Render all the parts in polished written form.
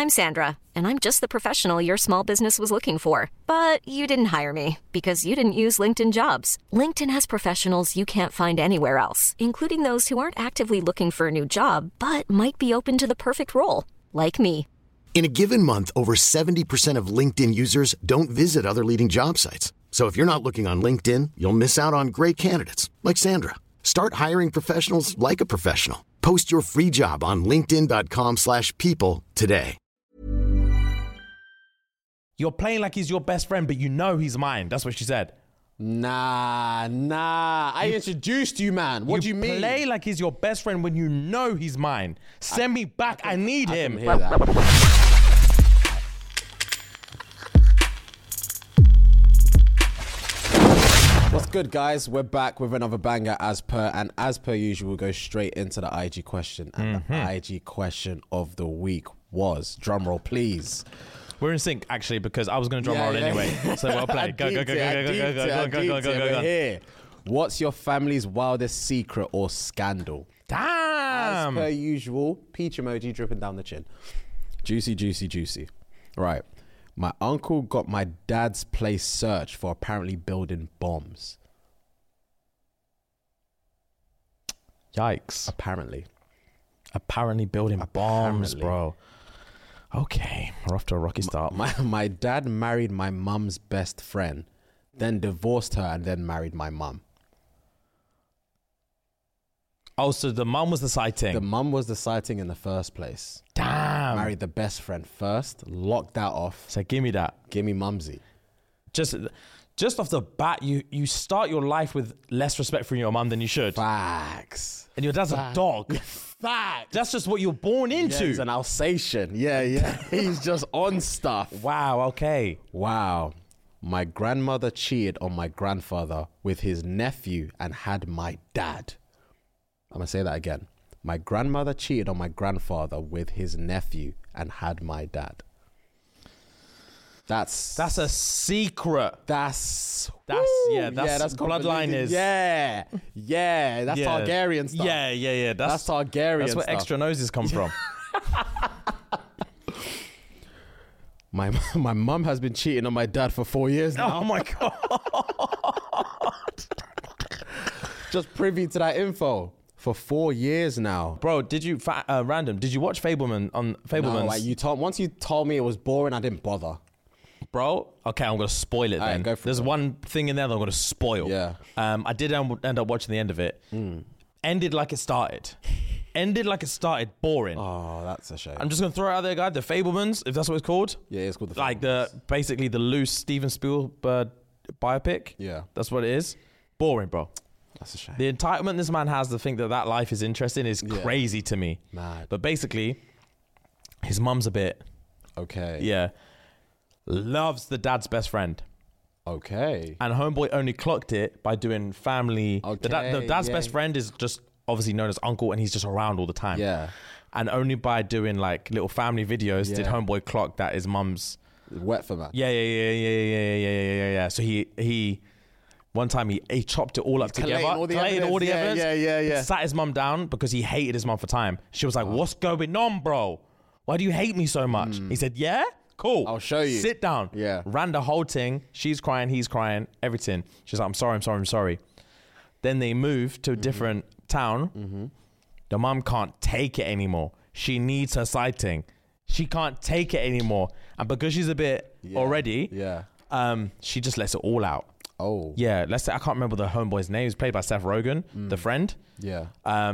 I'm Sandra, and I'm just the professional your small business was looking for. But you didn't hire me because you didn't use LinkedIn Jobs. LinkedIn has professionals you can't find anywhere else, including those who aren't actively looking for a new job, but might be open to the perfect role, like me. In a given month, over 70% of LinkedIn users don't visit other leading job sites. So if you're not looking on LinkedIn, you'll miss out on great candidates like Sandra. Start hiring professionals like a professional. Post your free job on linkedin.com/people today. You're playing like he's your best friend, but you know he's mine. That's what she said. Nah. I introduced you, man. What do you mean? You play like he's your best friend when you know he's mine. Send me back. I need him. I can hear that. What's good, guys? We're back with another banger as per usual, we'll go straight into the IG question. And the IG question of the week was, drumroll please. We're in sync, actually, because I was going to drum roll anyway. So well played. Go. Here. What's your family's wildest secret or scandal? Damn. As per usual, peach emoji dripping down the chin. Juicy. Right. My uncle got my dad's place searched for apparently building bombs. Yikes. Apparently building bombs, bro. Okay, we're off to a rocky start. My dad married my mum's best friend, then divorced her and then married my mum. Oh, so the mum was the sighting? The mum was the sighting in the first place. Damn. Married the best friend first, locked that off. So give me that. Give me mumsy. Just off the bat, you start your life with less respect for your mum than you should. Facts. And your dad's a dog. Facts. That's just what you're born into. Yeah, he's an Alsatian. Yeah. He's just on stuff. Wow, okay. Wow. My grandmother cheated on my grandfather with his nephew and had my dad. I'm going to say that again. My grandmother cheated on my grandfather with his nephew and had my dad. That's a secret. That's bloodline is. Yeah. That's Targaryen stuff. Yeah. That's Targaryen That's where stuff. extra noses come from. My mum has been cheating on my dad for 4 years now. Oh my God. Just privy to that info. For 4 years now. Bro, did you, random, did you watch Fableman on Fableman's? No, once you told me it was boring, I didn't bother. Bro, okay, I'm going to spoil it then. Go for There's it. one thing in there that I'm going to spoil. Yeah. I did end up watching the end of it. Ended like it started. Boring. Oh, that's a shame. I'm just going to throw it out there, guys. The Fablemans, if that's what it's called. Yeah, it's called the Fablemans. Basically the loose Steven Spielberg biopic. Yeah. That's what it is. Boring, bro. That's a shame. The entitlement this man has to think that life is interesting is crazy to me. Mad. But basically, his mum's a bit... Okay. Yeah. Loves the dad's best friend. Okay. And homeboy only clocked it by doing family... Okay. The dad's best friend is just obviously known as uncle, and he's just around all the time. Yeah. And only by doing like little family videos did homeboy clock that his mum's... Wet for man. Yeah. So he one time he chopped it all up together. Collated all the evidence. Yeah. Sat his mum down because he hated his mum for time. She was like, "What's going on, bro? Why do you hate me so much?" He said, "Yeah, cool. I'll show you. Sit down." Yeah. Ran the whole thing. She's crying, he's crying, everything. She's like, I'm sorry. Then they moved to a different town. The mum can't take it anymore. She needs her sighting. She can't take it anymore. And because she's a bit already, she just lets it all out. Oh. Yeah, let's say, I can't remember the homeboy's name. He's played by Seth Rogen, the friend. Yeah.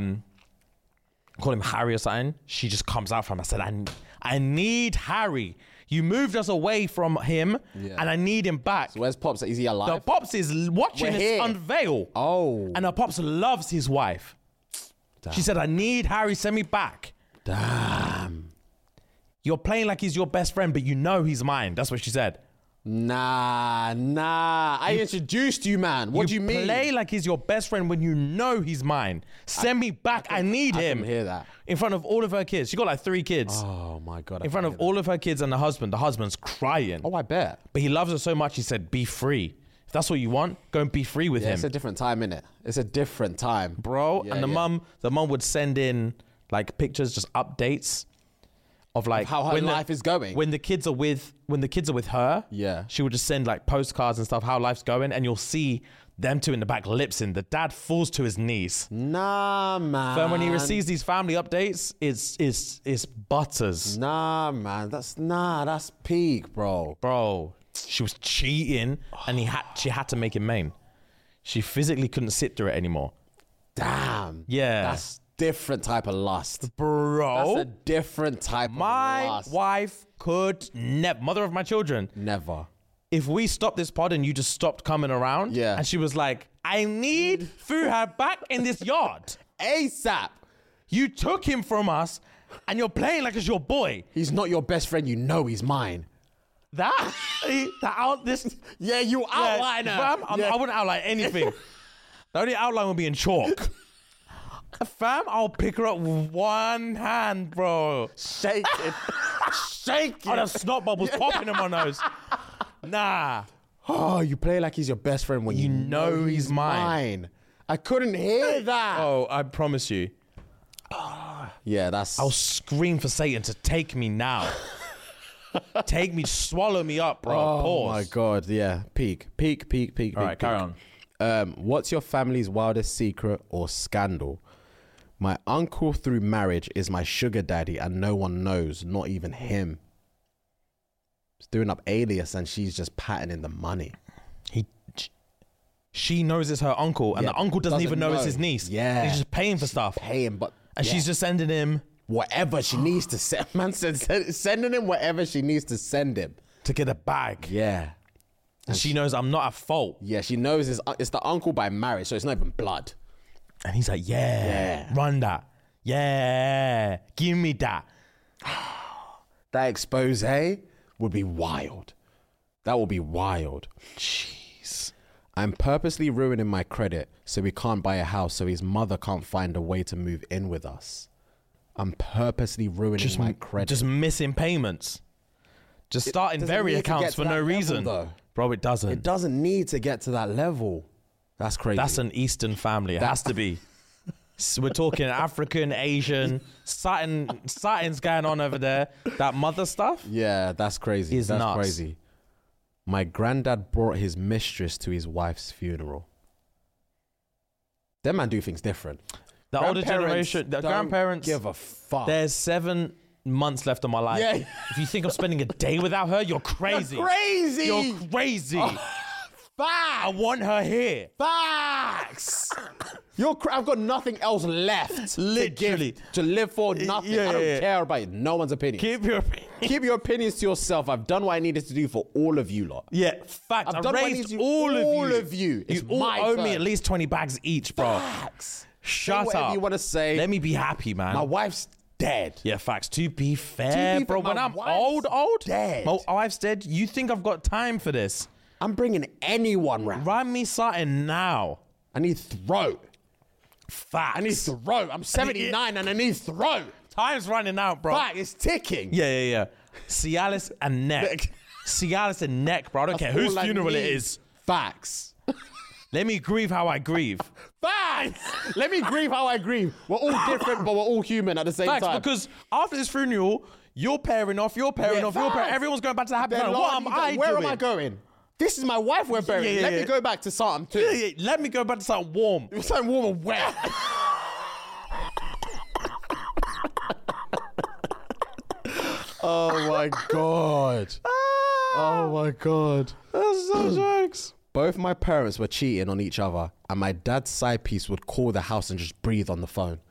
Call him Harry or something. She just comes out from him. I said, I need Harry. You moved us away from him, and I need him back. So where's Pops? Is he alive? The Pops is watching this unveil. Oh. And the Pops loves his wife. Damn. She said, I need Harry, send me back. Damn. You're playing like he's your best friend, but you know he's mine. That's what she said. Nah. I introduced you, man. What do you mean? You play like he's your best friend when you know he's mine. Send me back. I need him. I can hear that. In front of all of her kids. She got like 3 kids. Oh, my God. In front of all of her kids and the husband. The husband's crying. Oh, I bet. But he loves her so much, he said, be free. If that's what you want, go and be free with him. It's a different time, innit? It's a different time. Bro, and the mum would send in like pictures, just updates. of like how her life is going. When the kids are with her, Yeah. she would just send like postcards and stuff how life's going, and you'll see them two in the back lip-syncing. The dad falls to his knees. Nah, man. But when he receives these family updates, it's butters. Nah, man. That's peak, bro. Bro, she was cheating, and she had to make him main. She physically couldn't sit through it anymore. Damn. Yeah. That's different type of lust. Bro. That's a different type of My lust. wife could never, mother of my children, Never. if we stopped this pod and you just stopped coming around, Yeah. and she was like, I need Fuhad back in this yard. ASAP. You took him from us, and you're playing like it's your boy. He's not your best friend. You know he's mine. Yeah, you outline her. Fam, I wouldn't outline anything. The only outline would be in chalk. Fam, I'll pick her up with one hand, bro. Shake it. Shake I'd it. have snot bubbles popping in my nose. Nah. Oh, you play like he's your best friend when you know he's mine. I couldn't hear that. Oh, I promise you. Yeah, that's... I'll scream for Satan to take me now. Take me, swallow me up, bro. Oh, Pause. my God. Yeah. Peak. All right, carry on. What's your family's wildest secret or scandal? My uncle through marriage is my sugar daddy and no one knows, not even him. He's doing up alias and she's just patterning the money. She knows it's her uncle, and Yeah, the uncle doesn't even know it's know. his niece. Yeah. He's just paying for stuff. Paying, but... And yeah. she's just sending him Whatever she needs to send. Man said sending him whatever she needs to send him. to get a bag. Yeah. And she knows I'm not at fault. Yeah, she knows it's the uncle by marriage, so it's not even blood. And he's like, yeah, run that. Yeah, give me that. That expose would be wild. That would be wild. Jeez. I'm purposely ruining my credit so we can't buy a house so his mother can't find a way to move in with us. I'm purposely ruining my credit. Just missing payments. Just starting doesn't very need to get accounts to for that no level, reason. though. Bro, it doesn't. It doesn't need to get to that level. That's crazy. That's an Eastern family. It has to be. So we're talking African, Asian, something's going on over there. That mother stuff. Yeah, that's crazy. Is That's nuts. crazy. My granddad brought his mistress to his wife's funeral. Them man do things different. The older Grandparents generation, the don't grandparents, give a fuck. there's 7 months left of my life. Yeah. If you think I'm spending a day without her, you're crazy. Crazy. You're crazy. I want her here. Facts. I've got nothing else left. Literally. to live for. Nothing. Yeah, I don't yeah. care about no one's opinion. Keep your opinion. Keep your opinions to yourself. I've done what I needed to do for all of you lot. Yeah, fact. I've I done what I need raised to do. all of you. It's You all my owe me turn. at least 20 bags each, bro. Facts. Shut whatever up. you wanna say. Let me be happy, man. My wife's dead. Yeah, facts. To be fair, bro, when my I'm wife's old, dead. my wife's dead, you think I've got time for this? I'm bringing anyone round. Run me something now. I need throat. Facts. I need throat. I'm 79 and I need throat. Time's running out, bro. Fact, it's ticking. Yeah. Cialis and neck. Cialis and neck, bro. I don't care whose All I funeral it need. is. Facts. Let me grieve how I grieve. Facts. Let me grieve how I grieve. We're all different, but we're all human at the same Facts, time. because after this funeral, you're pairing off, facts. everyone's going back to the happy Then family. What am I where doing? am I going? This is my wife we're burying. Yeah, Let yeah. me go back to something too. Yeah, let me go back to something warm. Something warm and wet. Oh my god. Oh my god. That's so jokes. Both my parents were cheating on each other, and my dad's side piece would call the house and just breathe on the phone.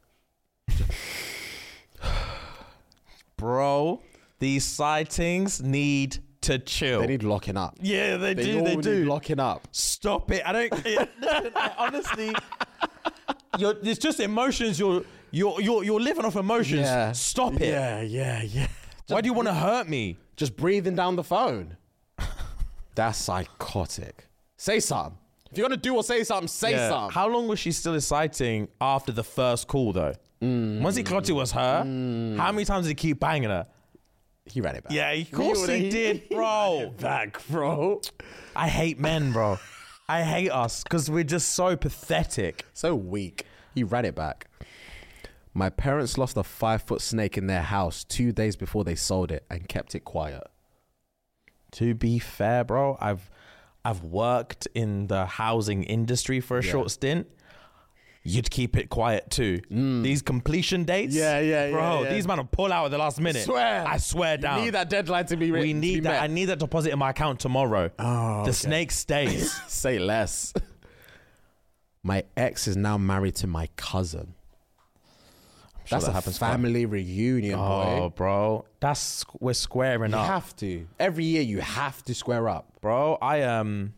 Bro, these sightings need to chill. They need locking up. Yeah, they They do. all They need do. locking up. Stop it. Listen, honestly, it's just emotions. You're living off emotions. Yeah. Stop it. Yeah. Why do you want to hurt me? Just breathing down the phone. That's psychotic. Say something. If you're gonna do or say something, say something. How long was she still exciting after the first call, though? Once he clocked it was her, how many times did he keep banging her? He ran it back. Yeah, of course he did, bro. Back, bro. I hate men, bro. I hate us because we're just so pathetic. So weak. He ran it back. My parents lost a 5-foot snake in their house 2 days before they sold it and kept it quiet. To be fair, bro, I've worked in the housing industry for a short stint. You'd keep it quiet too. These completion dates, bro. These men will pull out at the last minute. I swear down. You need that deadline to be. We need that. I need that deposit in my account tomorrow. The snake stays. Say less. My ex is now married to my cousin. Sure That's a family reunion, boy. Oh, bro, we're squaring up. You have to. Every year you have to square up, bro. I'm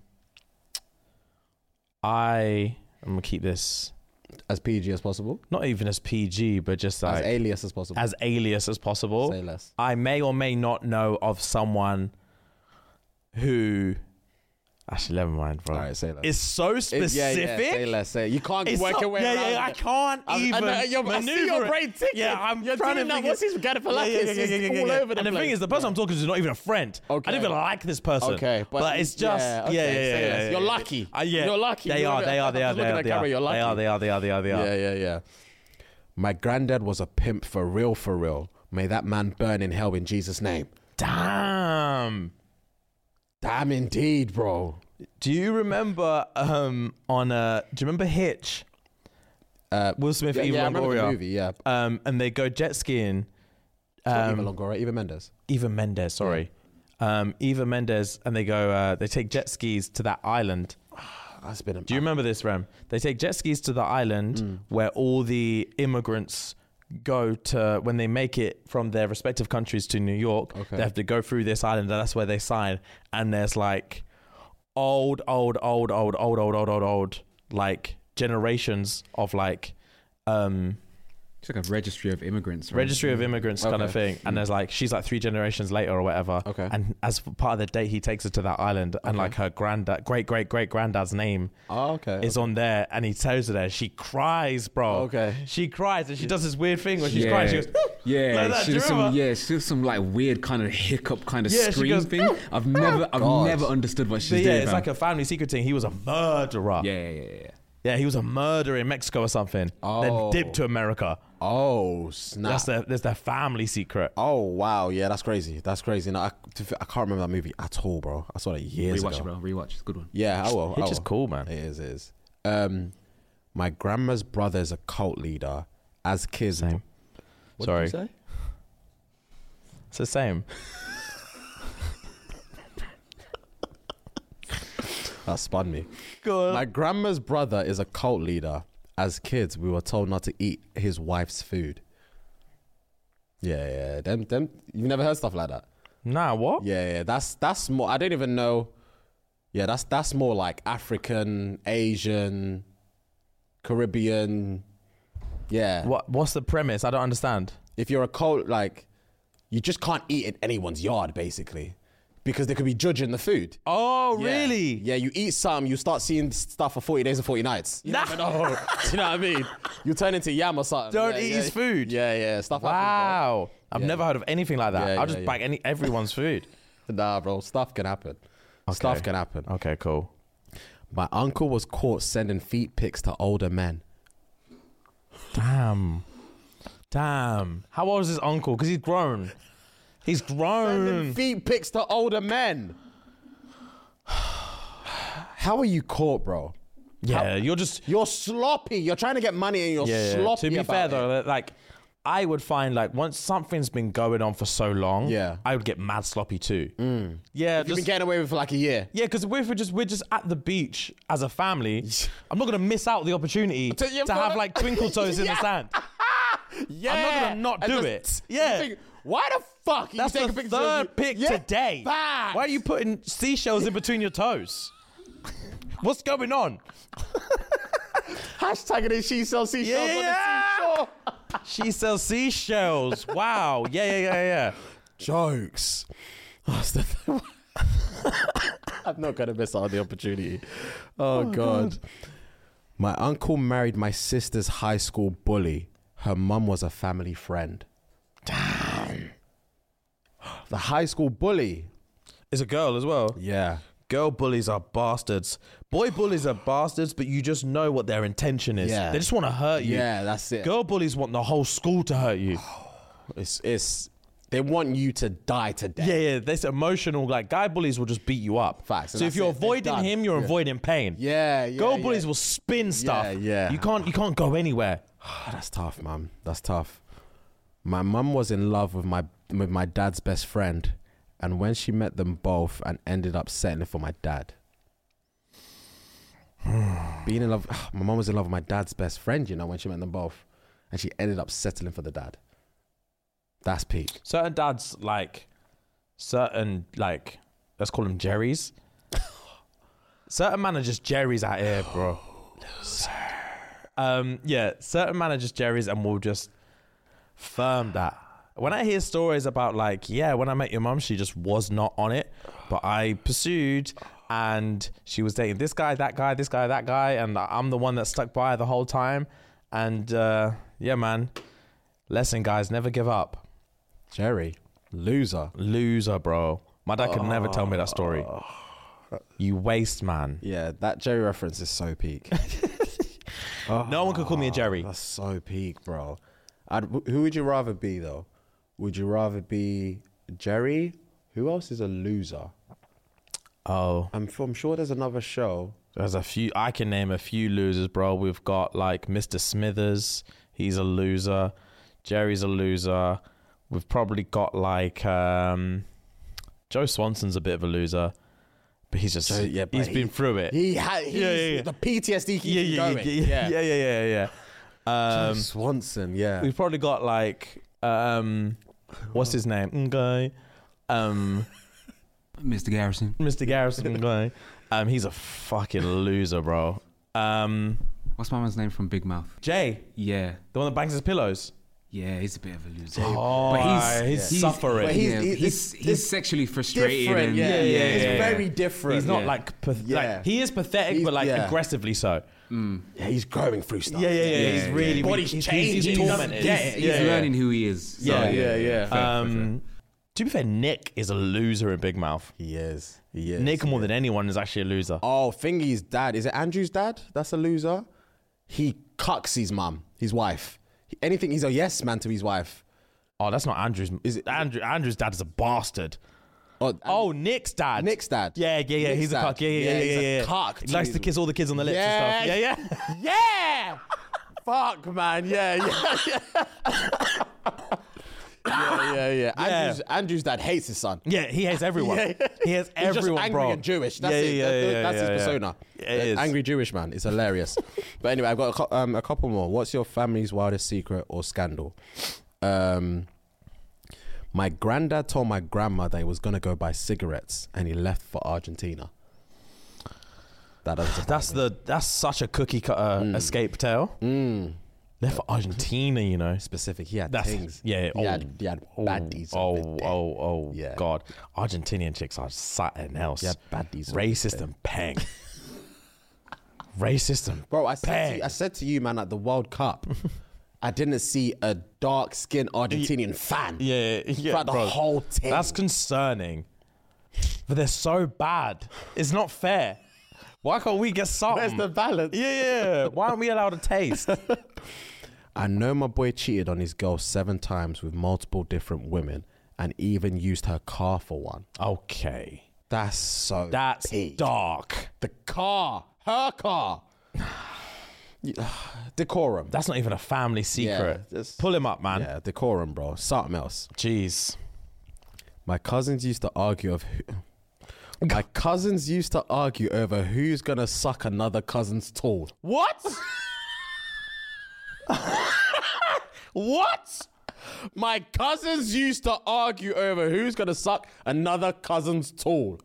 gonna keep this as PG as possible. Not even as PG, but just like as alias as possible. As alias as possible. Say less. I may or may not know of someone who. Actually, never mind, bro. All right, say less. It's so specific. Say less. Say you can't work your way around. I can't even. I see your brain ticking. Yeah, I'm You're trying to think. What's his Galifianakis? It's all over the place. And the thing is, the person I'm talking to is not even a friend. Okay. I don't even like this person. Okay, but it's just yeah. You're lucky. You're lucky. They are. Yeah. My granddad was a pimp for real. May that man burn in hell in Jesus' name. Damn indeed, bro. Do you remember do you remember Hitch? Will Smith, Eva Longoria. Longoria. I remember the movie, yeah. And they go jet skiing. Eva Longoria, Eva Mendes. Eva Mendes, sorry. Yeah. Eva Mendes, and they go, they take jet skis to that island. That's been Do you remember this, Rem? They take jet skis to the island where all the immigrants go to, when they make it from their respective countries to New York, they have to go through this island, and that's where they sign. And there's like old, like generations of like, it's like a registry of immigrants. Right? Registry of immigrants kind of thing. And there's like, she's like 3 generations later or whatever. Okay. And as part of the date, he takes her to that island and like her granddad, great granddad's name is on there. And he tells her that she cries, bro. Okay. She cries and she does this weird thing when she's crying. She goes, yeah, like that. She does some like weird kind of hiccup kind of scream thing. I've never understood what she's doing. Yeah, it's like a family secret thing. He was a murderer. Yeah, he was a murderer in Mexico or something. Then dipped to America. Oh, snap. That's their family secret. Oh, wow. Yeah, that's crazy. No, I can't remember that movie at all, bro. I saw it years ago. Rewatch it, bro. Rewatch. It's a good one. Yeah, I will. It's just cool, man. It is. My grandma's brother is a cult leader. As kids... Same. What Sorry. did you say? It's the same. That spun me. Good. My grandma's brother is a cult leader. As kids, we were told not to eat his wife's food. Yeah. Them. You've never heard stuff like that? Nah, what? Yeah. That's more. I don't even know. Yeah, that's more like African, Asian, Caribbean. Yeah. What's the premise? I don't understand. If you're a cult, like, you just can't eat in anyone's yard, basically. Because they could be judging the food. Oh, Yeah. really? Yeah, you eat some, you start seeing stuff for 40 days and 40 nights. You never know. Do you know what I mean? You turn into yam or something. Don't eat his food. Yeah. Stuff happens, Wow. I've Yeah. never heard of anything like that. Yeah, I'll just yeah. bag everyone's food. bro. Nah, bro. Stuff can happen. Stuff can happen. Okay, cool. My uncle was caught sending feet pics to older men. Damn. How old is his uncle? Because he's grown. Sending feet pics to older men. How are you caught, bro? Yeah, You're sloppy. You're trying to get money and you're sloppy. To be about fair it. though, like I would find like once something's been going on for so long, I would get mad sloppy too. Yeah, You've been getting away with it for like a year. Yeah, because we're just at the beach as a family. I'm not gonna miss out the opportunity to have like twinkle toes in the sand. Yeah. I'm not gonna not do it. Yeah. Think, why the fuck? That's the third pic today. Facts. Why are you putting seashells in between your toes? What's going on? Hashtagging it, she sells seashells on the seashore. She sells seashells. Wow. Yeah. Jokes. I'm not going to miss out on the opportunity. Oh, God. My uncle married my sister's high school bully. Her mum was a family friend. Damn. The high school bully. It's a girl as well. Yeah. girl bullies are bastards. Boy bullies are bastards, but you just know what their intention is. Yeah. They just want to hurt you. Yeah, that's it. Girl bullies want the whole school to hurt you. It's they want you to die today. Yeah, this emotional, like, guy bullies will just beat you up. Facts, and So if that's you're it. They're avoiding done. him, you're avoiding pain. Yeah. Girl bullies will spin stuff. Yeah. You can't go anywhere. That's tough, man. That's tough. My mum was in love with my dad's best friend, and when she met them both and ended up settling for my dad. Being in love, my mum was in love with my dad's best friend, you know, when she met them both, and she ended up settling for the dad. That's peak. Certain dads, like, let's call them Jerrys. Certain man are just Jerrys out here, bro. Certain man are just Jerrys, and we'll just firm that. When I hear stories about, like, when I met your mum, she just was not on it, but I pursued, and she was dating this guy, that guy, this guy, that guy, and I'm the one that stuck by the whole time. And man, lesson, guys, never give up. Jerry, loser, bro. My dad could never tell me that story. You waste, man. Yeah, that Jerry reference is so peak. No one could call me a Jerry. That's so peak, bro. Who would you rather be, though? Would you rather be Jerry? Who else is a loser? Oh, I'm sure there's another show. there's a few. I can name a few losers, bro. We've got, like, Mr. Smithers. He's a loser. Jerry's a loser. We've probably got, like, Joe Swanson's a bit of a loser. But he's just, he's been through it. The PTSD keeps going. Yeah. Joe Swanson, yeah. We've probably got, like, what's his name? Guy. Mr. Garrison. Mr. Garrison guy. He's a fucking loser, bro. What's my man's name from Big Mouth? Jay, Yeah. the one that bangs his pillows. Yeah, he's a bit of a loser. Oh, but he's suffering. But he's sexually frustrated. different, And, It's very different. He's not Yeah. like he is pathetic, but like aggressively so. Yeah, he's going through stuff. Yeah. He's really Body's changing. He's tormented. He's learning who he is. So, To be fair, Nick is a loser in Big Mouth. He is. Nick, more than anyone, is actually a loser. Oh, Thingy's dad. Is it Andrew's dad? That's a loser. He cucks his mum, his wife. Anything, he's a yes man to his wife. Oh, that's not Andrew's. Is it Andrew's dad is a bastard. Oh, Nick's dad. Nick's dad. Yeah. Nick's He's a dad. cuck. Yeah. He's a cuck He likes to kiss all the kids on the lips and stuff. Yeah. Yeah. Fuck, man. Yeah. Andrew's dad hates his son. Yeah, he hates everyone. He hates He's everyone, just angry bro. and Jewish. That's it. That's his persona. It is. Angry Jewish man. It's hilarious. But anyway, I've got a couple more. What's your family's wildest secret or scandal? My granddad told my grandmother he was going to go buy cigarettes and he left for Argentina. That's such a cookie cutter escape tale. Left for Argentina, you know. Specific. He had That's things. yeah. He had baddies. Yeah. God, Argentinian chicks are something else. Yeah, baddies. Racist and peng. Racist and Bro, I peng. said to you, man, at the World Cup, I didn't see a dark-skinned Argentinian fan. Yeah, Throughout the bro. whole team. That's concerning. But they're so bad. It's not fair. Why can't we get something? Where's the balance? Yeah. Why aren't we allowed a taste? I know my boy cheated on his girl 7 times with multiple different women and even used her car for one. Okay. That's peak. dark. The car. Her car. Decorum. That's not even a family secret. Yeah, Pull him up, man. Yeah, decorum, bro. Something else. Jeez. My cousins used to argue over who's gonna suck another cousin's tool. What? What? My cousins used to argue over who's gonna suck another cousin's tool.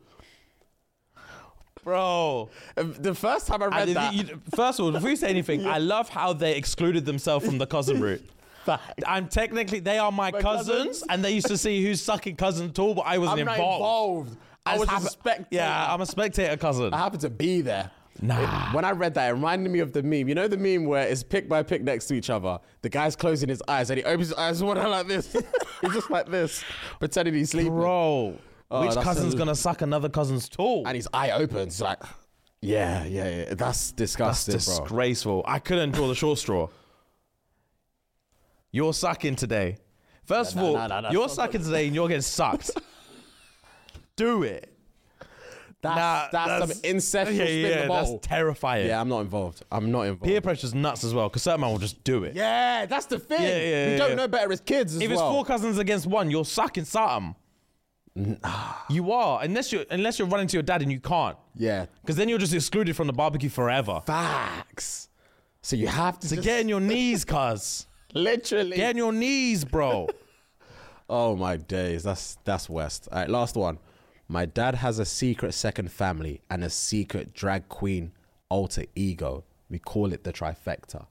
Bro. The first time I read that, First of all, before you say anything, I love how they excluded themselves from the cousin route. I'm technically, they are my cousins, and they used to see who's sucking cousin tool, but I wasn't I'm not involved. involved. I was a spectator. Yeah, I'm a spectator cousin. I happened to be there. Nah. When I read that, it reminded me of the meme. You know the meme where it's pick by pick next to each other? The guy's closing his eyes and he opens his eyes one like this. He's just like this, pretending he's sleeping. Bro. Which cousin's gonna suck another cousin's tool? And his eye opens like, yeah. That's disgusting, That's disgraceful. I couldn't draw the short straw. You're sucking today. First of all, you're sucking today and you're getting sucked. Do it. That's some incestual spin the bottle. That's terrifying. Yeah, I'm not involved. Peer pressure's nuts as well, because certain man will just do it. Yeah, that's the thing. Yeah, we don't know better as kids as if well. If it's 4 cousins against 1, you're sucking something. You are, unless you're running to your dad and you can't. Yeah. Because then you're just excluded from the barbecue forever. Facts. So you have to get on your knees, cuz. Literally. Get on your knees, bro. Oh my days. That's West. All right, last one. My dad has a secret second family and a secret drag queen alter ego. We call it the trifecta.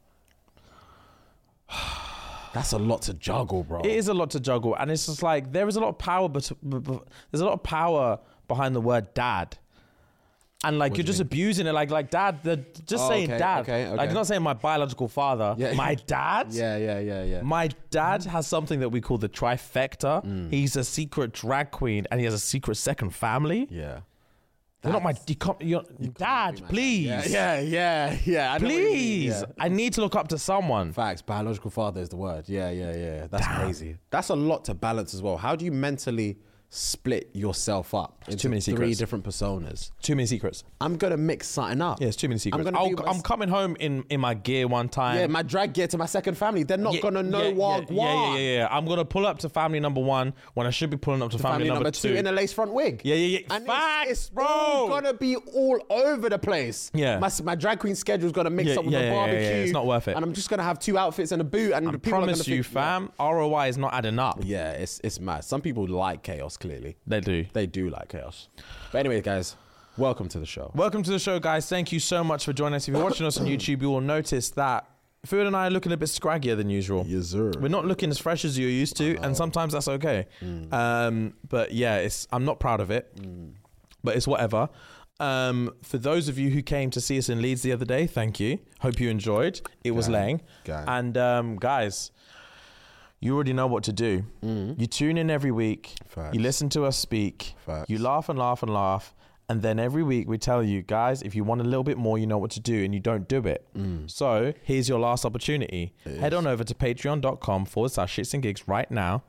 That's a lot to juggle, bro. It is a lot to juggle, and it's just like there is a lot of power, but there's a lot of power behind the word dad, and like you're just abusing it, like dad. Saying dad, okay. like you're not saying my biological father. Yeah. My dad. Yeah. My dad has something that we call the trifecta. He's a secret drag queen, and he has a secret second family. Yeah. You're not my. You're dad, please. Yeah. I know please. I need to look up to someone. Facts. Biological father is the word. Yeah. That's crazy. That's a lot to balance as well. How do you mentally split yourself up into too many 3 secrets. different personas? Too many secrets. I'm gonna mix something up. Yeah, it's too many secrets. I'm I'm coming home in my gear one time. Yeah, my drag gear to my second family. They're not gonna know what. Yeah. I'm gonna pull up to family number 1 when I should be pulling up to family number 2 in a lace front wig. Yeah. And Facts, it's bro. all gonna be all over the place. Yeah. My drag queen schedule's gonna mix up with the barbecue. Yeah. It's not worth it. And I'm just gonna have 2 outfits and a boot. And I the people promise are gonna you, fam, ROI is not adding up. Yeah, it's mad. Some people like chaos. Clearly, They do. They do like chaos. But anyway, guys, welcome to the show. Welcome to the show, guys. Thank you so much for joining us. If you're watching us on YouTube, you will notice that Food and I are looking a bit scraggier than usual. Yes, sir. We're not looking as fresh as you're used to, and sometimes that's okay. But yeah, I'm not proud of it, but it's whatever. For those of you who came to see us in Leeds the other day, thank you. Hope you enjoyed. It was laying. And guys, you already know what to do. You tune in every week. Facts. You listen to us speak. Facts. You laugh and laugh and laugh. And then every week we tell you, guys, if you want a little bit more, you know what to do, and you don't do it. So here's your last opportunity. Head on over to patreon.com/shits and gigs right now.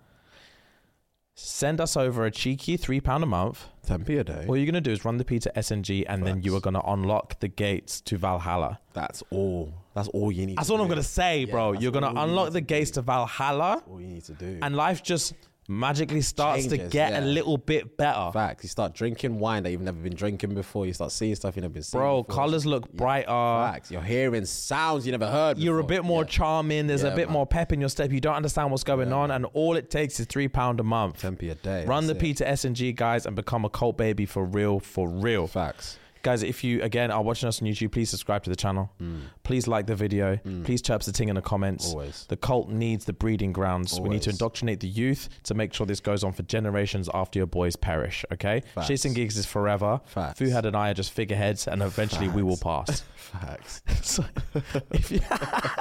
Send us over a cheeky £3 a month. 10p a day. All you're going to do is run the P to SNG, and then you are going to unlock the gates to Valhalla. That's all you need. That's all I'm going to say, bro. You're going to unlock the gates to Valhalla. That's all you need to do. And life just magically starts to Changes, get a little bit better. Facts. You start drinking wine that you've never been drinking before. You start seeing stuff you've never been seeing Bro, before. colours look brighter. Facts. You're hearing sounds you never heard before. You're a bit more charming. There's a bit man. more pep in your step. You don't understand what's going on. And all it takes is £3 a month. 10p a day. Run the that's P it. to SNG, guys, and become a cult baby for real, for real. Facts. Guys, if you, again, are watching us on YouTube, please subscribe to the channel. Please like the video. Please chirps the ting in the comments. Always. The cult needs the breeding grounds. We need to Always. indoctrinate the youth to make sure this goes on for generations after your boys perish, okay? Facts. Shits and Gigs is forever. Facts. Fuhad and I are just figureheads, and eventually we will pass. Facts. So, if you...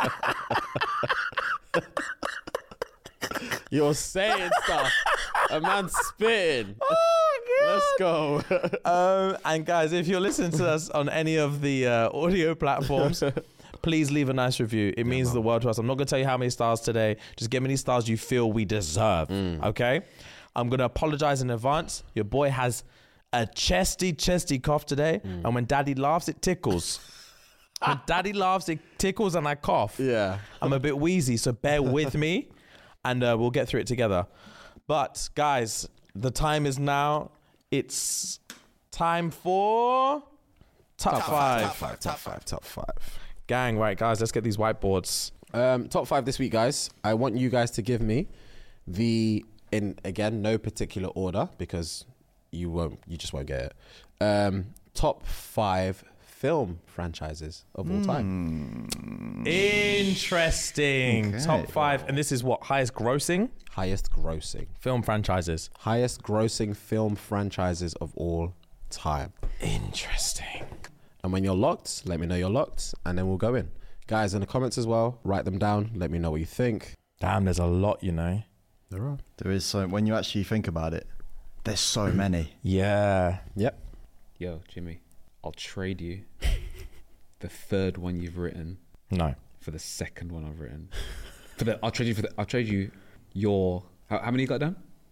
You're saying stuff. A man's spitting. Let's go. And guys, if you're listening to us on any of the audio platforms, please leave a nice review. It means the world to us. I'm not going to tell you how many stars today. Just give me any stars you feel we deserve. Okay? I'm going to apologize in advance. Your boy has a chesty cough today. And when daddy laughs, it tickles. When daddy laughs, it tickles and I cough. Yeah. I'm a bit wheezy, so bear with me. And we'll get through it together. But guys, the time is now. It's time for top five. Top five. Gang, right, guys, let's get these whiteboards. Top 5 this week, guys. I want you guys to give me again, no particular order because you just won't get it. Top 5 film franchises of all time. Interesting. Okay. Top 5. And this is what? Highest grossing Highest grossing. film franchises. Highest grossing film franchises of all time. Interesting. And when you're locked, let me know you're locked, and then we'll go in. Guys, in the comments as well, write them down. Let me know what you think. Damn, there's a lot, you know. There are. There is so when you actually think about it, There's so many. Yeah. Yep. Yo, Jimmy, I'll trade you the third one you've written No. for the second one I've written. I'll trade you your. How many you got down?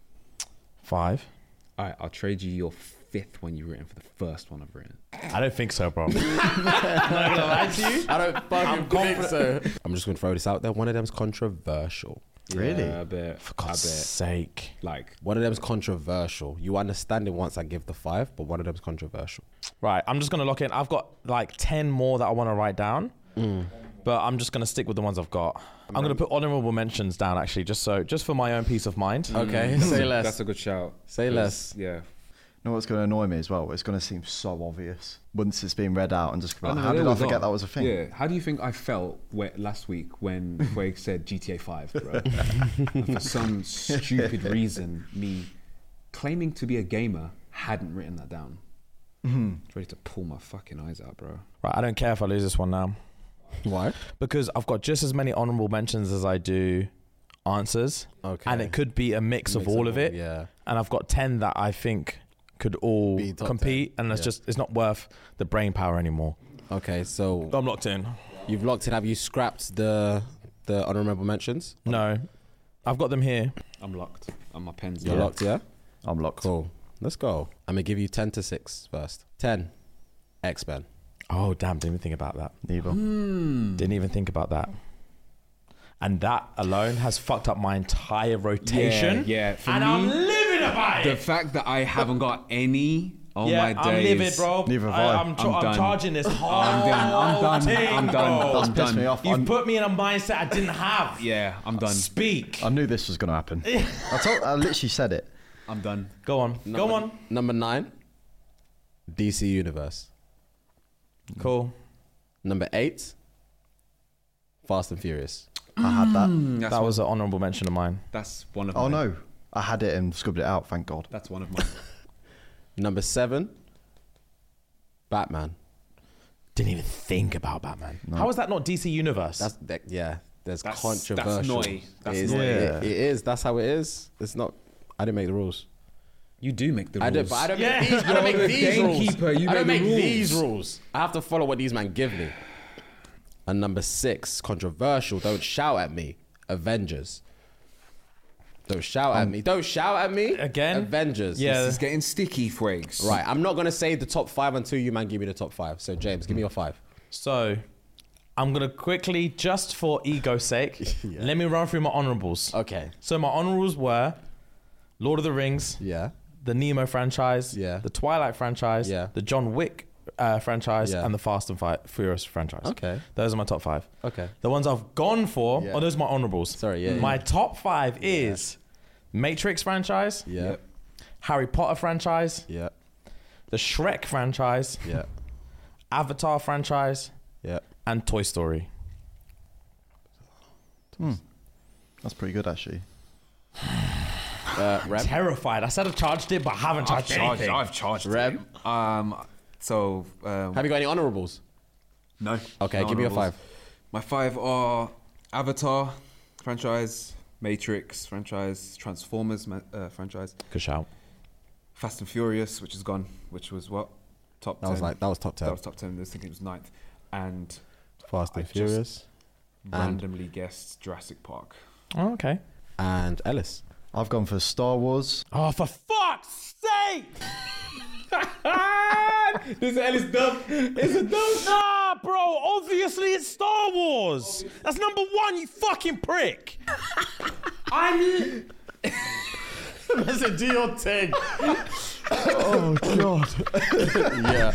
5. All right, I'll trade you your fifth one you've written for the first one I've written. I don't think so, bro. I'm not gonna lie to you. I don't fucking think so. I'm just gonna throw this out there. One of them's controversial. Really? Yeah, I bet. For God's sake. Like, One of them's controversial. You understand it once I give the 5, but one of them's controversial. Right, I'm just gonna lock in. I've got like 10 more that I want to write down, but I'm just gonna stick with the ones I've got. I'm gonna put honorable mentions down actually, just for my own peace of mind. Okay, say less. that's a good shout. Say less. Yeah. You know what's going to annoy me as well? It's going to seem so obvious once it's been read out and just be like, know, how they did I always forget are. that was a thing? Yeah. How do you think I felt last week when Fueg said GTA 5, bro? And for some stupid reason, me claiming to be a gamer hadn't written that down. It's ready to pull my fucking eyes out, bro. Right, I don't care if I lose this one now Why? because I've got just as many honorable mentions as I do answers, Okay. and it could be a mix of all of it. Yeah. And I've got 10 that I think could all Be top compete, 10. and it's not worth the brain power anymore. Okay, so I'm locked in. you've locked it. Have you scrapped the honorable mentions? No, I've got them here. I'm locked. And my pen's You're locked, yeah? I'm locked. Cool. Let's go. I'm going to give you 10 to 6 first. 10. X-Men. Oh damn! Didn't even think about that. Neither. Didn't even think about that. And that alone has fucked up my entire rotation. Yeah. For and me, I'm livid about the it. fact that I haven't got any on Yeah, my days. I'm livid, bro. Neither have I. I'm done. charging this whole I'm done. thing, I'm done. bro. That's I'm pissed done. me off. You've put me in a mindset I didn't have. Yeah, I'm done. Speak. I knew this was going to happen. I literally said it. I'm done. Go on. Go on. Number 9. DC Universe. Cool. Number 8. Fast and Furious. I had that. That was an honourable mention of mine. That's one of Oh, mine. no. I had it and scribbled it out, thank God. That's one of mine. Number 7. Batman. Didn't even think about Batman. How is that not DC Universe? Yeah. There's That's controversial. naughty. That's It is. naughty. Yeah. It is. That's how it is. It's not. I didn't make the rules. You do make the rules. I don't. But I don't Yeah. make these. I don't make You're the these rules. gamekeeper, you I don't make make the these rules. rules. I have to follow what these men give me. And number 6, controversial. Don't shout at me. Avengers. Don't shout at me. Don't shout at me. Again? Avengers. Yeah. This is getting sticky, Fuegs. Right. I'm not gonna say the top 5 until you man give me the top 5. So James, give me your 5. So, I'm going to quickly, just for ego's sake, let me run through my honourables. Okay. So my honourables were Lord of the Rings, Yeah. the Nemo franchise, Yeah. the Twilight franchise, Yeah. the John Wick franchise, Yeah. and the Fast and Furious franchise. Okay. Those are my top 5. Okay. The ones I've gone for, Yeah. oh, those are my honourables. Sorry, yeah, My yeah. top 5 is Matrix franchise, Yeah. Yep. Harry Potter franchise, Yeah. the Shrek franchise, Yeah. Avatar franchise, Yeah. and Toy Story. That's pretty good, actually. Rem. Terrified. I said I've charged it, but I haven't charged anything. I've charged Rem. it. So Have you got any honourables? no. Okay, No give me your honourables. 5. My 5 are Avatar franchise, Matrix franchise, Transformers franchise, Good shout. Fast and Furious, which is gone, which was what? Top 10. That was top 10. That was top 10. I was thinking it was 9th. And Fast and I just- Furious. randomly guessed Jurassic Park. Oh, okay. And Ellis. I've gone for Star Wars. Oh, for fuck's sake! This is Ellis dub. It's a dub. Nah, bro. Obviously, it's Star Wars. That's number 1, you fucking prick. I'm. Listen, do your thing. Oh, God. Yeah.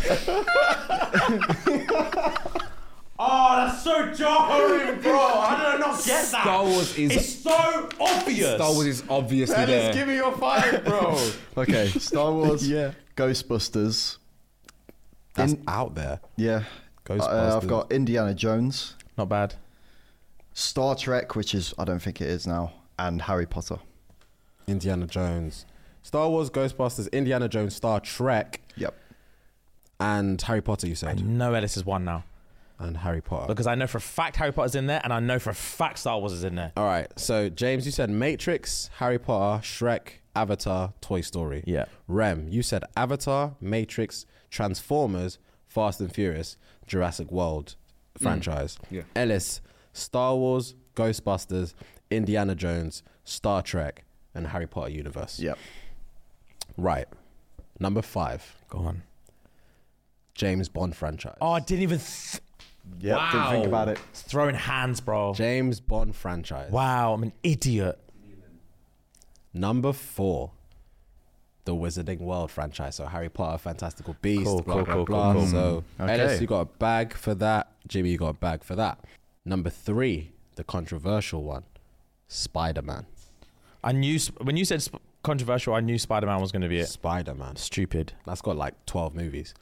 Oh, that's so jarring, bro. I did not get that. Star Wars is It's so obvious. Star Wars is obviously Ellis, there. give me your 5, bro. Okay, Star Wars. Yeah. Ghostbusters. That's out there. Yeah. Ghostbusters. I've got Indiana Jones. Not bad. Star Trek, which is, I don't think it is now. And Harry Potter. Indiana Jones. Star Wars, Ghostbusters, Indiana Jones, Star Trek, Yep. and Harry Potter, you I said. know Ellis is 1 now. And Harry Potter. Because I know for a fact Harry Potter's in there, and I know for a fact Star Wars is in there. All right. So, James, you said Matrix, Harry Potter, Shrek, Avatar, Toy Story. Yeah. Rem, you said Avatar, Matrix, Transformers, Fast and Furious, Jurassic World franchise. Yeah. Ellis, Star Wars, Ghostbusters, Indiana Jones, Star Trek, and Harry Potter universe. Yep. Right. Number 5, Go on. James Bond franchise. Oh, I didn't even Yep. Didn't think about it. throwing hands, bro. James Bond franchise. Wow, I'm an idiot. Number 4, the Wizarding World franchise. So Harry Potter, Fantastical Beasts, Cool, blah, cool, blah, cool, blah. cool, cool. So Okay. Ellis, you got a bag for that. Jimmy, you got a bag for that. Number 3, the controversial one, Spider-Man. I knew when you said controversial, I knew Spider-Man was going to be it. Spider-Man. Stupid. That's got like 12 movies.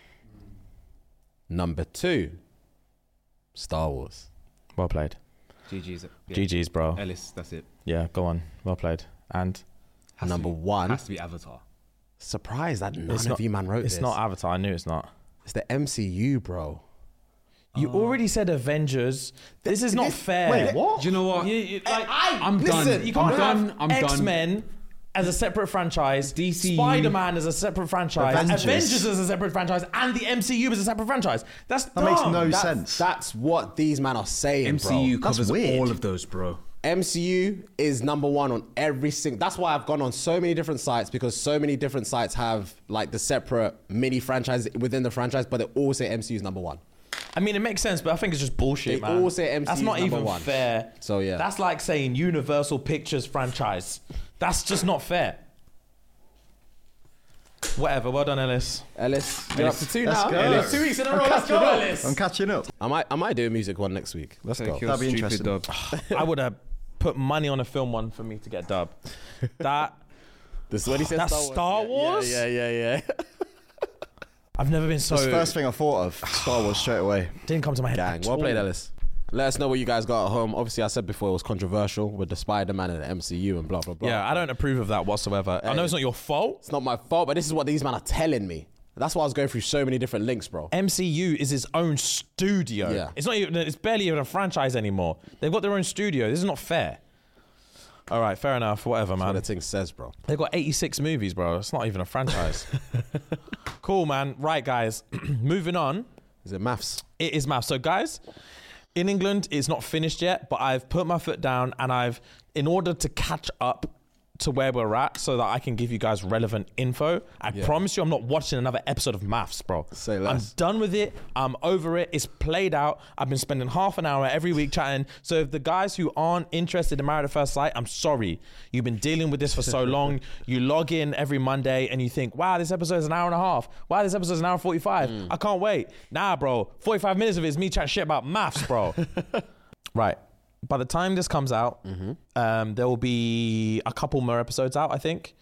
Number 2, Star Wars. Well played. GG's. Yeah. GG's, bro. Ellis, that's it. Yeah, go on. Well played. And Number 1. Has to be Avatar. Surprised that none it's of not, you man wrote it's this. not Avatar. I knew it's not. It's the MCU, bro. You already said Avengers. This is not fair. Wait, what? Do you know what? I'm Listen, done. you can't I'm have done. I'm done. X-Men as a separate franchise, DCU. Spider-Man as a separate franchise, Avengers. Avengers as a separate franchise, and the MCU as a separate franchise. That makes no sense. That's what these men are saying, MCU bro. covers weird. all of those, bro. MCU is number 1 on every single. That's why I've gone on so many different sites, because so many different sites have like the separate mini franchises within the franchise, but they all say MCU is number 1. I mean, it makes sense, but I think it's just bullshit, They man. all say MCU That's is not number even 1. fair. So, yeah. That's like saying Universal Pictures franchise. That's just not fair. Whatever. Well done, Ellis. Ellis, you're up to 2 Let's now. go. Ellis. 2 weeks in a I'm row. Let's catching go, up. Ellis. I'm catching up. I might do a music one next week. Let's go. Take your That'd be stupid interesting. dub. I would have put money on a film one for me to get dubbed. That This is what he said. That's Star Wars? Yeah. I've never been so. That's the first thing I thought of. Star Wars straight away. Didn't come to my head. Gang, at well all. played, Ellis. Let us know what you guys got at home. Obviously, I said before it was controversial with the Spider-Man and the MCU and blah, blah, blah. Yeah, I don't approve of that whatsoever. I know it's not your fault. It's not my fault, but this is what these men are telling me. That's why I was going through so many different links, bro. MCU is its own studio. Yeah. It's not even. It's barely even a franchise anymore. They've got their own studio. This is not fair. All right, fair enough. Whatever, That's what man. the thing says, bro. They've got 86 movies, bro. It's not even a franchise. Cool, man. Right, guys. Moving on. Is it maths? It is math. So, guys, in England, it's not finished yet, but I've put my foot down and in order to catch up to where we're at so that I can give you guys relevant info, I promise you I'm not watching another episode of maths, bro. Say I'm less. done with it. I'm over it. It's played out. I've been spending half an hour every week chatting. So if the guys who aren't interested in Married at First Sight, I'm sorry. You've been dealing with this for so long. You log in every Monday and you think, wow, this episode is an hour and a half. Wow, this episode is an hour and 45. I can't wait. Nah, bro. 45 minutes of it is me chatting shit about maths, bro. Right. By the time this comes out, there will be a couple more episodes out, I think.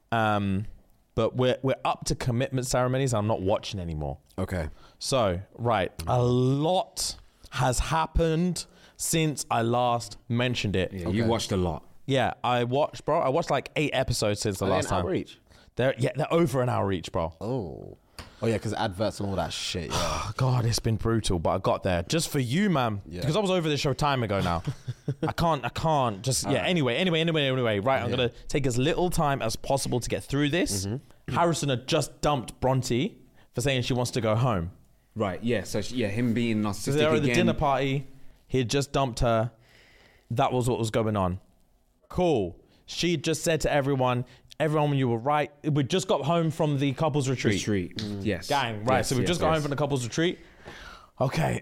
But we're up to commitment ceremonies. And I'm not watching anymore. Okay. So, right, a lot has happened since I last mentioned it. Yeah, you watched a lot. Yeah, I watched like 8 episodes since the Are they last an time. outreach? They're over an hour each, bro. Oh yeah, because adverts and all that shit. Yeah. Oh, God, it's been brutal, but I got there just for you, man. Yeah. Because I was over this show time ago now. I can't just, Anyway, right, I'm going to take as little time as possible to get through this. Harrison had just dumped Bronte for saying she wants to go home. Right, yeah. So, him being narcissistic So they were at the again. dinner party. He had just dumped her. That was what was going on. Cool. She just said to everyone, you were right. We just got home from the couples retreat. Yes. Gang, right. Yes, So we yes, just got home yes. from the couples retreat. Okay.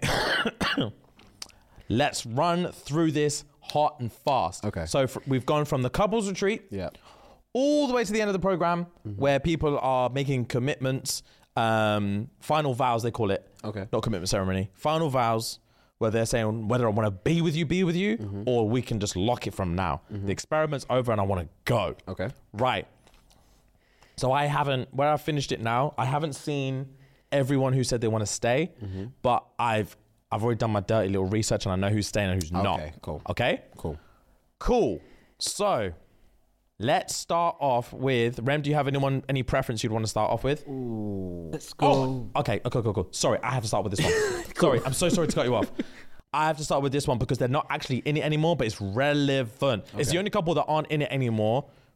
Let's run through this hot and fast. Okay. So we've gone from the couples retreat Yeah. all the way to the end of the program where people are making commitments, final vows, they call it. Okay. Not commitment ceremony. Final vows where they're saying whether I want to be with you, or we can just lock it from now. The experiment's over and I want to go. Okay. Right. So where I've finished it now, I haven't seen everyone who said they want to stay, but I've already done my dirty little research and I know who's staying and who's not. Okay, cool. Okay? Cool. So, let's start off with, Rem, do you have any preference you'd want to start off with? Let's go. Oh, okay, cool. Sorry, I have to start with this one. Sorry, I'm so sorry to cut you off. I have to start with this one because they're not actually in it anymore, but it's relevant. It's the only couple that aren't in it anymore,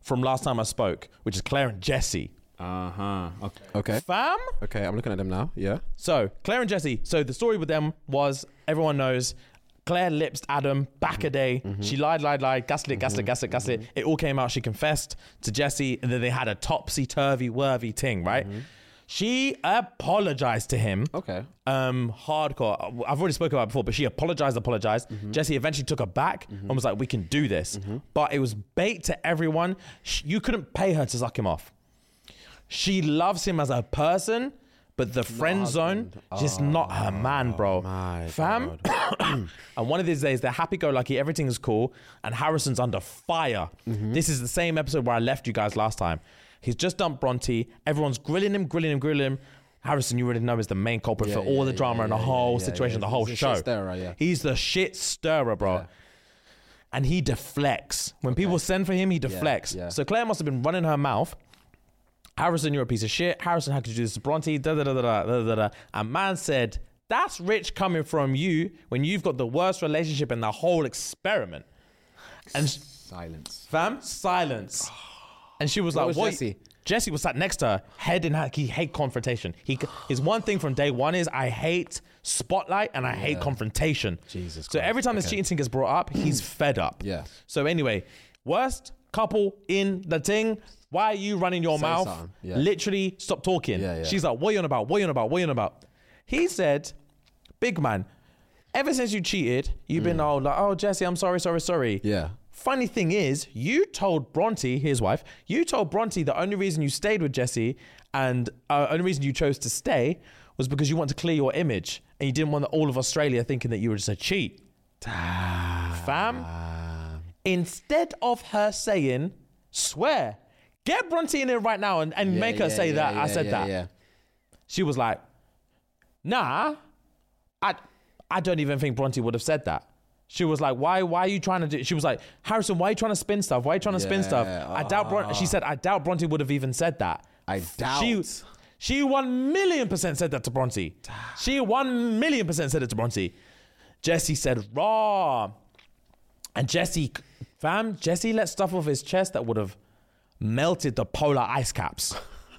from last time I spoke, which is Claire and Jesse. Okay. Okay. Fam? Okay, I'm looking at them now. Yeah. So, Claire and Jesse. So, the story with them was, everyone knows, Claire lipsed Adam back a day. She lied, gaslit. It all came out. She confessed to Jesse, and then they had a topsy-turvy thing, right? She apologized to him. Okay. Hardcore. I've already spoken about it before, but she apologized. Jesse eventually took her back and was like, we can do this. But it was bait to everyone. You couldn't pay her to suck him off. She loves him as a person, but the friend zone, just not her man, bro. Fam. And one of these days, they're happy-go-lucky, everything is cool, and Harrison's under fire. This is the same episode where I left you guys last time. He's just dumped Bronte. Everyone's grilling him. Harrison, you already know, is the main culprit for all the drama and the whole situation, the whole show. He's the shit stirrer, bro. Yeah. And he deflects. When people send for him, he deflects. So Claire must have been running her mouth. Harrison, you're a piece of shit. Harrison had to do this to Bronte. And man said, that's rich coming from you when you've got the worst relationship in the whole experiment. And silence. Fam, silence. And she was What like, was Jesse? Jesse was sat next to her, head in hand. He hate confrontation. His one thing from day one is, I hate spotlight and I hate confrontation. Jesus So Christ. every time this cheating thing gets brought up, he's fed up. Yeah. So anyway, worst couple in the thing. Why are you running your mouth? something. Yeah. Literally, stop talking. Yeah. She's like, what are you on about? He said, big man, ever since you cheated, you've been all like, oh, Jesse, I'm sorry. Yeah. Funny thing is, you told Bronte, his wife, the only reason you stayed with Jesse and only reason you chose to stay was because you want to clear your image and you didn't want all of Australia thinking that you were just a cheat. Fam. Instead of her saying, swear, get Bronte in here right now and make her say that I said that. Yeah. She was like, nah, I don't even think Bronte would have said that. She was like, why are you trying to do? She was like, Harrison, why are you trying to spin stuff? I doubt she said, I doubt Bronte would have even said that. I doubt. She 1,000,000% said that to Bronte. She 1,000,000% said it to Bronte. Jesse said, raw. And Jesse let stuff off his chest that would have melted the polar ice caps.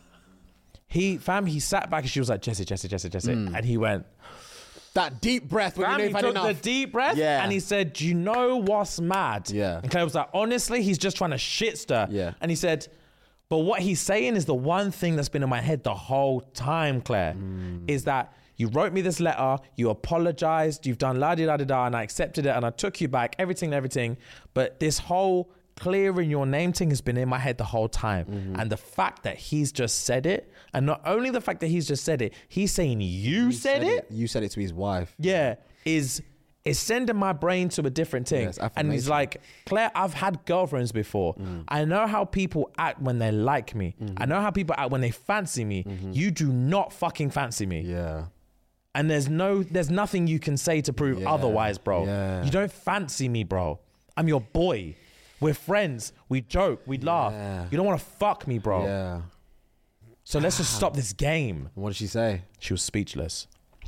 He sat back and she was like, Jesse. And he went, that deep breath when you know you've had enough. the deep breath and he said, do you know what's mad? Yeah. And Claire was like, honestly, he's just trying to shit stir. Yeah. And he said, but what he's saying is the one thing that's been in my head the whole time, Claire, is that you wrote me this letter, you apologized, you've done la-di-da-di-da, and I accepted it and I took you back, everything. But this whole clearing your name thing has been in my head the whole time. And the fact that he's just said it, and not only the fact that he's just said it, he's saying you said it. You said it to his wife. Yeah, is sending my brain to a different thing. Yes, and he's like, Claire, I've had girlfriends before. I know how people act when they like me. I know how people act when they fancy me. You do not fucking fancy me. Yeah. And there's nothing you can say to prove otherwise, bro. Yeah. You don't fancy me, bro. I'm your boy. We're friends. We joke. We laugh. You don't want to fuck me, bro. Yeah. So let's just stop this game. What did she say? She was speechless.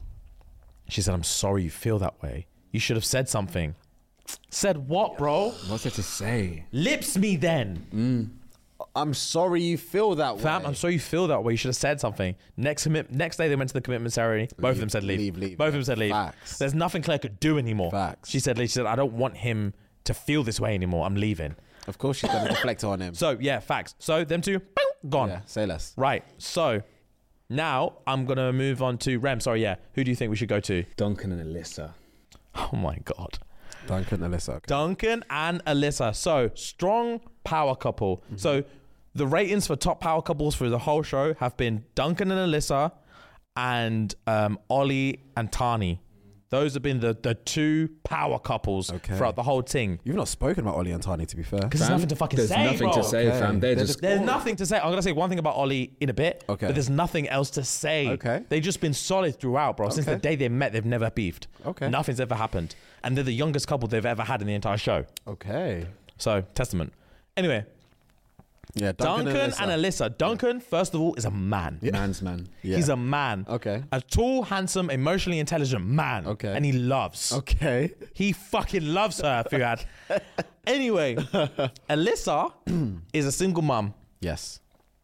She said, I'm sorry you feel that way. You should have said something. Said what, bro? What's there to say? Lips me then. I'm sorry you feel that way. Fam, I'm sorry you feel that way. You should have said something. Next day they went to the commitment ceremony. Both of them said leave. Both of them said leave. Facts. There's nothing Claire could do anymore. Facts. She said, I don't want him to feel this way anymore. I'm leaving. Of course she's going to deflect on him. So yeah, facts. So them two, boom, gone. Yeah, say less. Right. So now I'm going to move on to Rem. Sorry, yeah. Who do you think we should go to? Duncan and Alyssa. Oh my God. Duncan and Alyssa. Okay. Duncan and Alyssa. So strong power couple. So the ratings for top power couples for the whole show have been Duncan and Alyssa and Ollie and Tani. Those have been the two power couples throughout the whole thing. You've not spoken about Ollie and Tani, to be fair. Because there's nothing to fucking There's say, nothing bro. to say, fam. There's nothing to say. I'm going to say one thing about Ollie in a bit, Okay. but there's nothing else to say. Okay. They've just been solid throughout, bro. Since the Okay. day they met, they've never beefed. Okay. Nothing's ever happened. And they're the youngest couple they've ever had in the entire show. Okay. So, testament. Anyway, Yeah, Duncan and Alyssa. Duncan, first of all, is a man. Man's man. Yeah. He's a man. Okay. A tall, handsome, emotionally intelligent man. Okay. And he loves. Okay. He fucking loves her, Fuad. Anyway, Alyssa is a single mum. Yes.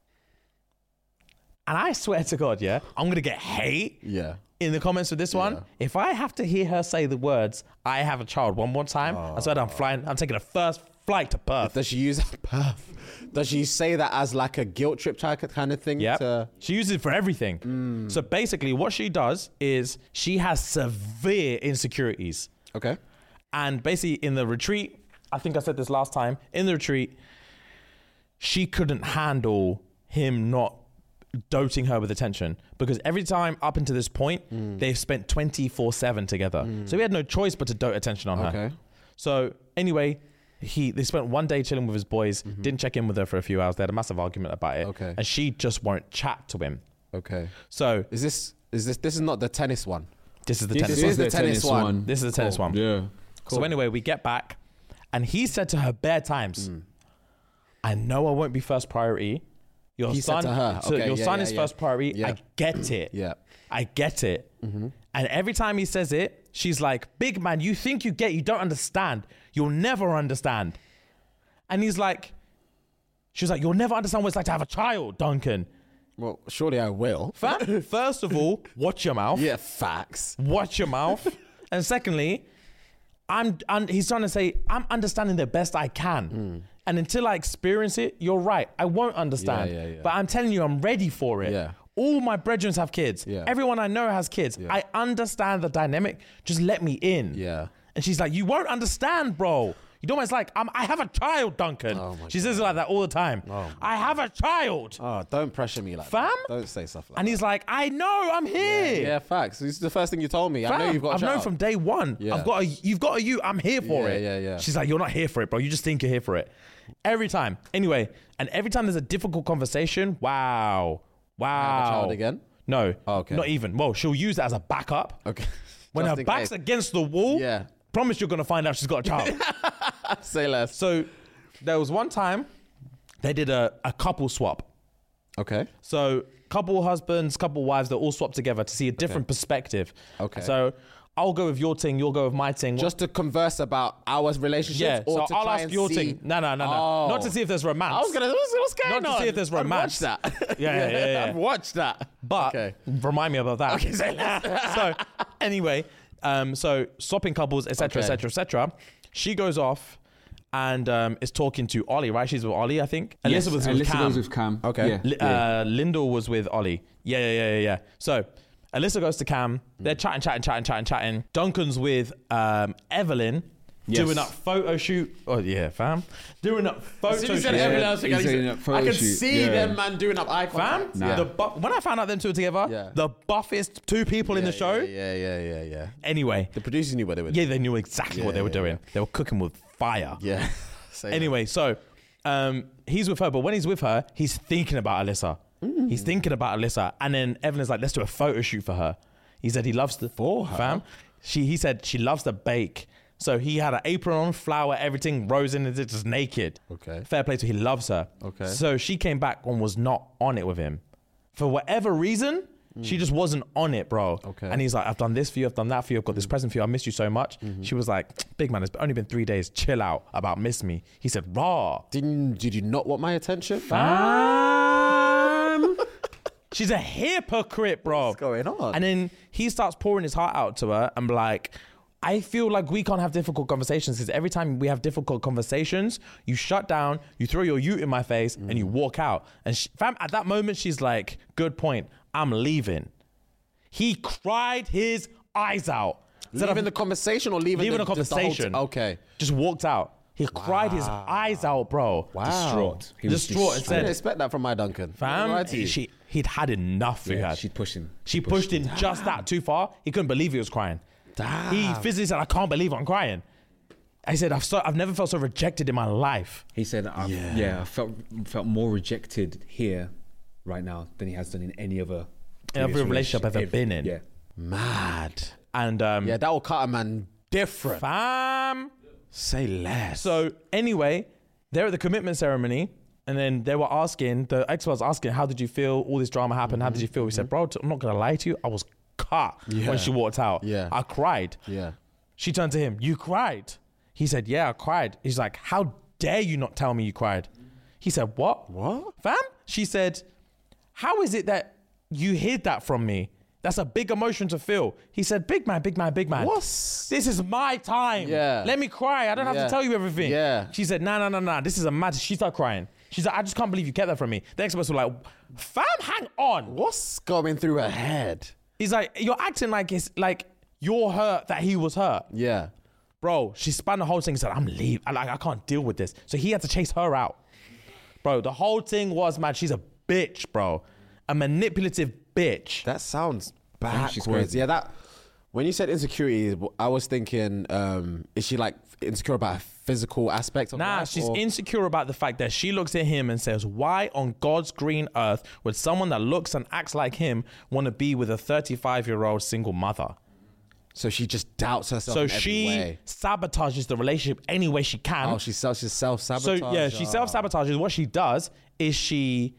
And I swear to God, yeah, I'm going to get hate Yeah. in the comments for this one. Yeah. If I have to hear her say the words, I have a child one more time, I swear I'm taking a first flight to Perth. Does she use Perth? Does she say that as like a guilt trip type kind of thing? Yeah, she uses it for everything. So basically what she does is she has severe insecurities. Okay. And basically in the retreat, I think I said this last time, in the retreat, she couldn't handle him not doting her with attention, because every time up until this point, they've spent 24/7 together. So he had no choice but to dote attention on her. Okay. So anyway, they spent one day chilling with his boys, didn't check in with her for a few hours. They had a massive argument about it. Okay. And she just won't chat to him. Okay. So This is not the tennis one. this is the This tennis. is is the the tennis tennis one. one. This is the tennis one. Yeah. So anyway, we get back, and he said to her bare times, I know I won't be first priority. Your He son, said to her, so okay, your yeah, son yeah, is yeah. first priority. Yeah. I get it. Yeah. I get it. And every time he says it, she's like, big man, you think you get, you don't understand. You'll never understand. And he's like, she was like, you'll never understand what it's like to have a child, Duncan. Well, surely I will. Fam, first of all, watch your mouth. Yeah, facts. Watch your mouth. And secondly, he's trying to say, I'm understanding the best I can. And until I experience it, you're right. I won't understand. Yeah, yeah, yeah. But I'm telling you, I'm ready for it. Yeah. All my brethren have kids. Yeah. Everyone I know has kids. Yeah. I understand the dynamic. Just let me in. Yeah. And she's like, you won't understand, bro. You know what it's like? I have a child, Duncan. Oh my she says it like that all the time. I have a child. Oh, don't pressure me like Fam? that. Don't say stuff like And that. he's like, I know, I'm here. Yeah, facts. This is the first thing you told me. I know Fam, you've got a I've child. known from day one. Yeah. You've got a you. I'm here for Yeah, it. yeah, yeah. She's like, you're not here for it, bro. You just think you're here for it. Every time. Anyway, and every time there's a difficult conversation, wow. Have a child again? No. Oh, okay. Not even. Well, she'll use it as a backup. Okay. When Just her in back's case. against the wall, Yeah. promise you're going to find out she's got a child. Say less. So there was one time they did a couple swap. Okay. So couple husbands, couple wives, they all swap together to see a different perspective. Okay. So I'll go with your thing, you'll go with my thing. Just to converse about our relationships, Yeah, or so to I'll try ask and your see. thing. No. Oh. Not to see if there's romance. I was gonna. What's going on? Not to see if there's romance. I'd watch that. Yeah. I'd watch that. But Okay. remind me about that. Okay, say less. So anyway, so swapping couples, etc., Okay. etc., etc. She goes off and is talking to Ollie, right? She's with Ollie, I think. Yes, Elizabeth was with Alyssa Cam. goes with Cam. Okay. Yeah. Lyndall was with Ollie. Yeah. So Alyssa goes to Cam. They're chatting. Duncan's with Evelyn. Yes. Doing up photo shoot. Oh yeah, fam. Doing up photo As soon as shoot. you said Evelyn, I was he's thinking, doing a photo I can shoot. see Yeah. them man doing up eye Fam, contact. Nah. when I found out them two together, Yeah. the buffest two people in the show. Yeah. Anyway, The producers knew what they were doing. yeah, they knew exactly what they were doing. They were cooking with fire. Yeah. Say Anyway, so he's with her, but when he's with her, he's thinking about Alyssa. He's thinking about Alyssa, and then Evelyn's like, "Let's do a photo shoot for her." He said he loves the For her? fam. He said she loves to bake, so he had an apron on, flour, everything, rose in it, just naked. Okay. Fair play to he loves her. Okay. So she came back and was not on it with him, for whatever reason. She just wasn't on it, bro. Okay. And he's like, I've done this for you, I've done that for you, I've got this present for you, I missed you so much. She was like, big man, it's only been 3 days, chill out about miss me. He said, raw. Did you not want my attention? She's a hypocrite, bro. What's going on? And then he starts pouring his heart out to her and be like, I feel like we can't have difficult conversations because every time we have difficult conversations, you shut down, you throw your ute in my face, and you walk out. And fam, at that moment, she's like, good point, I'm leaving. He cried his eyes out. Said, Leaving the conversation or leaving the conversation. Okay. Just walked out. He cried his eyes out, bro. Wow. Distraught. He was Distraught and I didn't said, expect that from my Duncan. fam, Right to you. he'd had enough. Yeah, Fuhad. she'd push him. She pushed him just that too far. He couldn't believe he was crying. He physically said, I can't believe I'm crying. I said, I've never felt so rejected in my life. He said, I felt more rejected here right now than he has done in any other Every relationship I've ever been in. Yeah. Mad. And Yeah, that will cut a man different. fam. Say less. So anyway, they're at the commitment ceremony And then they were asking, the ex was asking, how did you feel? All this drama happened. How did you feel? He said, bro, I'm not going to lie to you. I was cut when she walked out. Yeah. I cried. Yeah. She turned to him, you cried? He said, yeah, I cried. He's like, how dare you not tell me you cried? He said, what? What? Fam? She said, how is it that you hid that from me? That's a big emotion to feel. He said, big man. What's... This is my time. Yeah. Let me cry. I don't have to tell you everything. Yeah. She said, nah. This is a matter. She started crying. She's like, I just can't believe you kept that from me. The ex-boss was like, fam, hang on. What's going through her head? He's like, you're acting like it's like you're hurt that he was hurt. Yeah. Bro, she spanned the whole thing and said, I'm leaving. I can't deal with this. So he had to chase her out. Bro, the whole thing was, man, she's a bitch, bro. A manipulative bitch. That sounds she's backwards. crazy. Yeah, that... When you said insecurity, I was thinking, is she like insecure about a physical aspect of Nah, life? she's or? insecure about the fact that she looks at him and says, why on God's green earth would someone that looks and acts like him want to be with a 35-year-old single mother? So she just doubts herself So in every she way. sabotages the relationship any way she can. Oh, she's self-sabotage. So yeah, she self-sabotages. What she does is she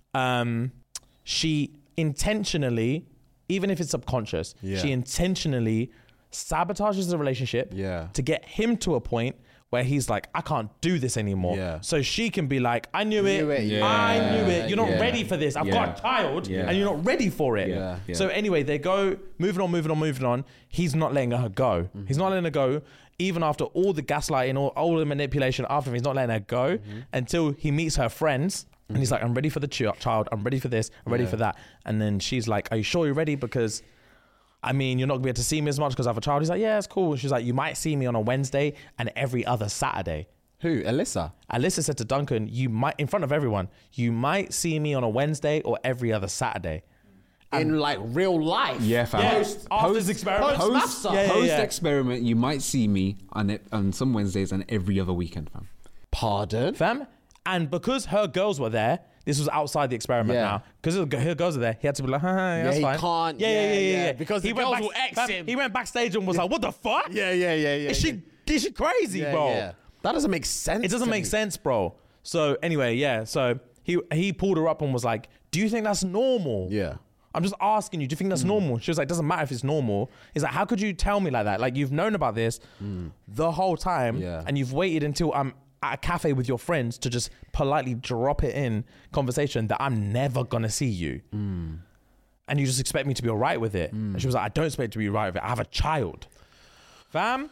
intentionally, even if it's subconscious, Yeah. she intentionally sabotages the relationship Yeah. to get him to a point where he's like, I can't do this anymore. Yeah. So she can be like, I knew it. Yeah. You're not Yeah. ready for this. I've got a child Yeah. and you're not ready for it. Yeah. Yeah. So anyway, they go moving on. He's not letting her go. He's not letting her go. Even after all the gaslighting, all the manipulation after him, he's not letting her go until he meets her friends. And he's like, I'm ready for the child. I'm ready for this. I'm ready for that. And then she's like, are you sure you're ready? Because, I mean, you're not going to be able to see me as much because I have a child. He's like, yeah, it's cool. She's like, you might see me on a Wednesday and every other Saturday. Who? Alyssa? Alyssa said to Duncan, you might, in front of everyone, you might see me on a Wednesday or every other Saturday. In like real life? Yeah, fam. Yeah, after this experiment. Post experiment, you might see me on some Wednesdays and every other weekend, fam. Pardon? Fam. And because her girls were there, this was outside the experiment Yeah. now. Because her girls are there, he had to be like, yeah, that's he fine. can't- Yeah. yeah, because the girls will X fam, him. He went backstage and was like, what the fuck? Yeah. Is she crazy, Yeah, bro? yeah. That doesn't make sense. It doesn't to make me. sense, bro. So anyway, yeah. So he pulled her up and was like, do you think that's normal? Yeah. I'm just asking you, do you think that's normal? She was like, doesn't matter if it's normal. He's like, how could you tell me like that? Like, you've known about this the whole time Yeah. and you've waited until I'm at a cafe with your friends to just politely drop it in conversation that I'm never going to see you. And you just expect me to be all right with it. And she was like, I don't expect to be right with it. I have a child. Fam,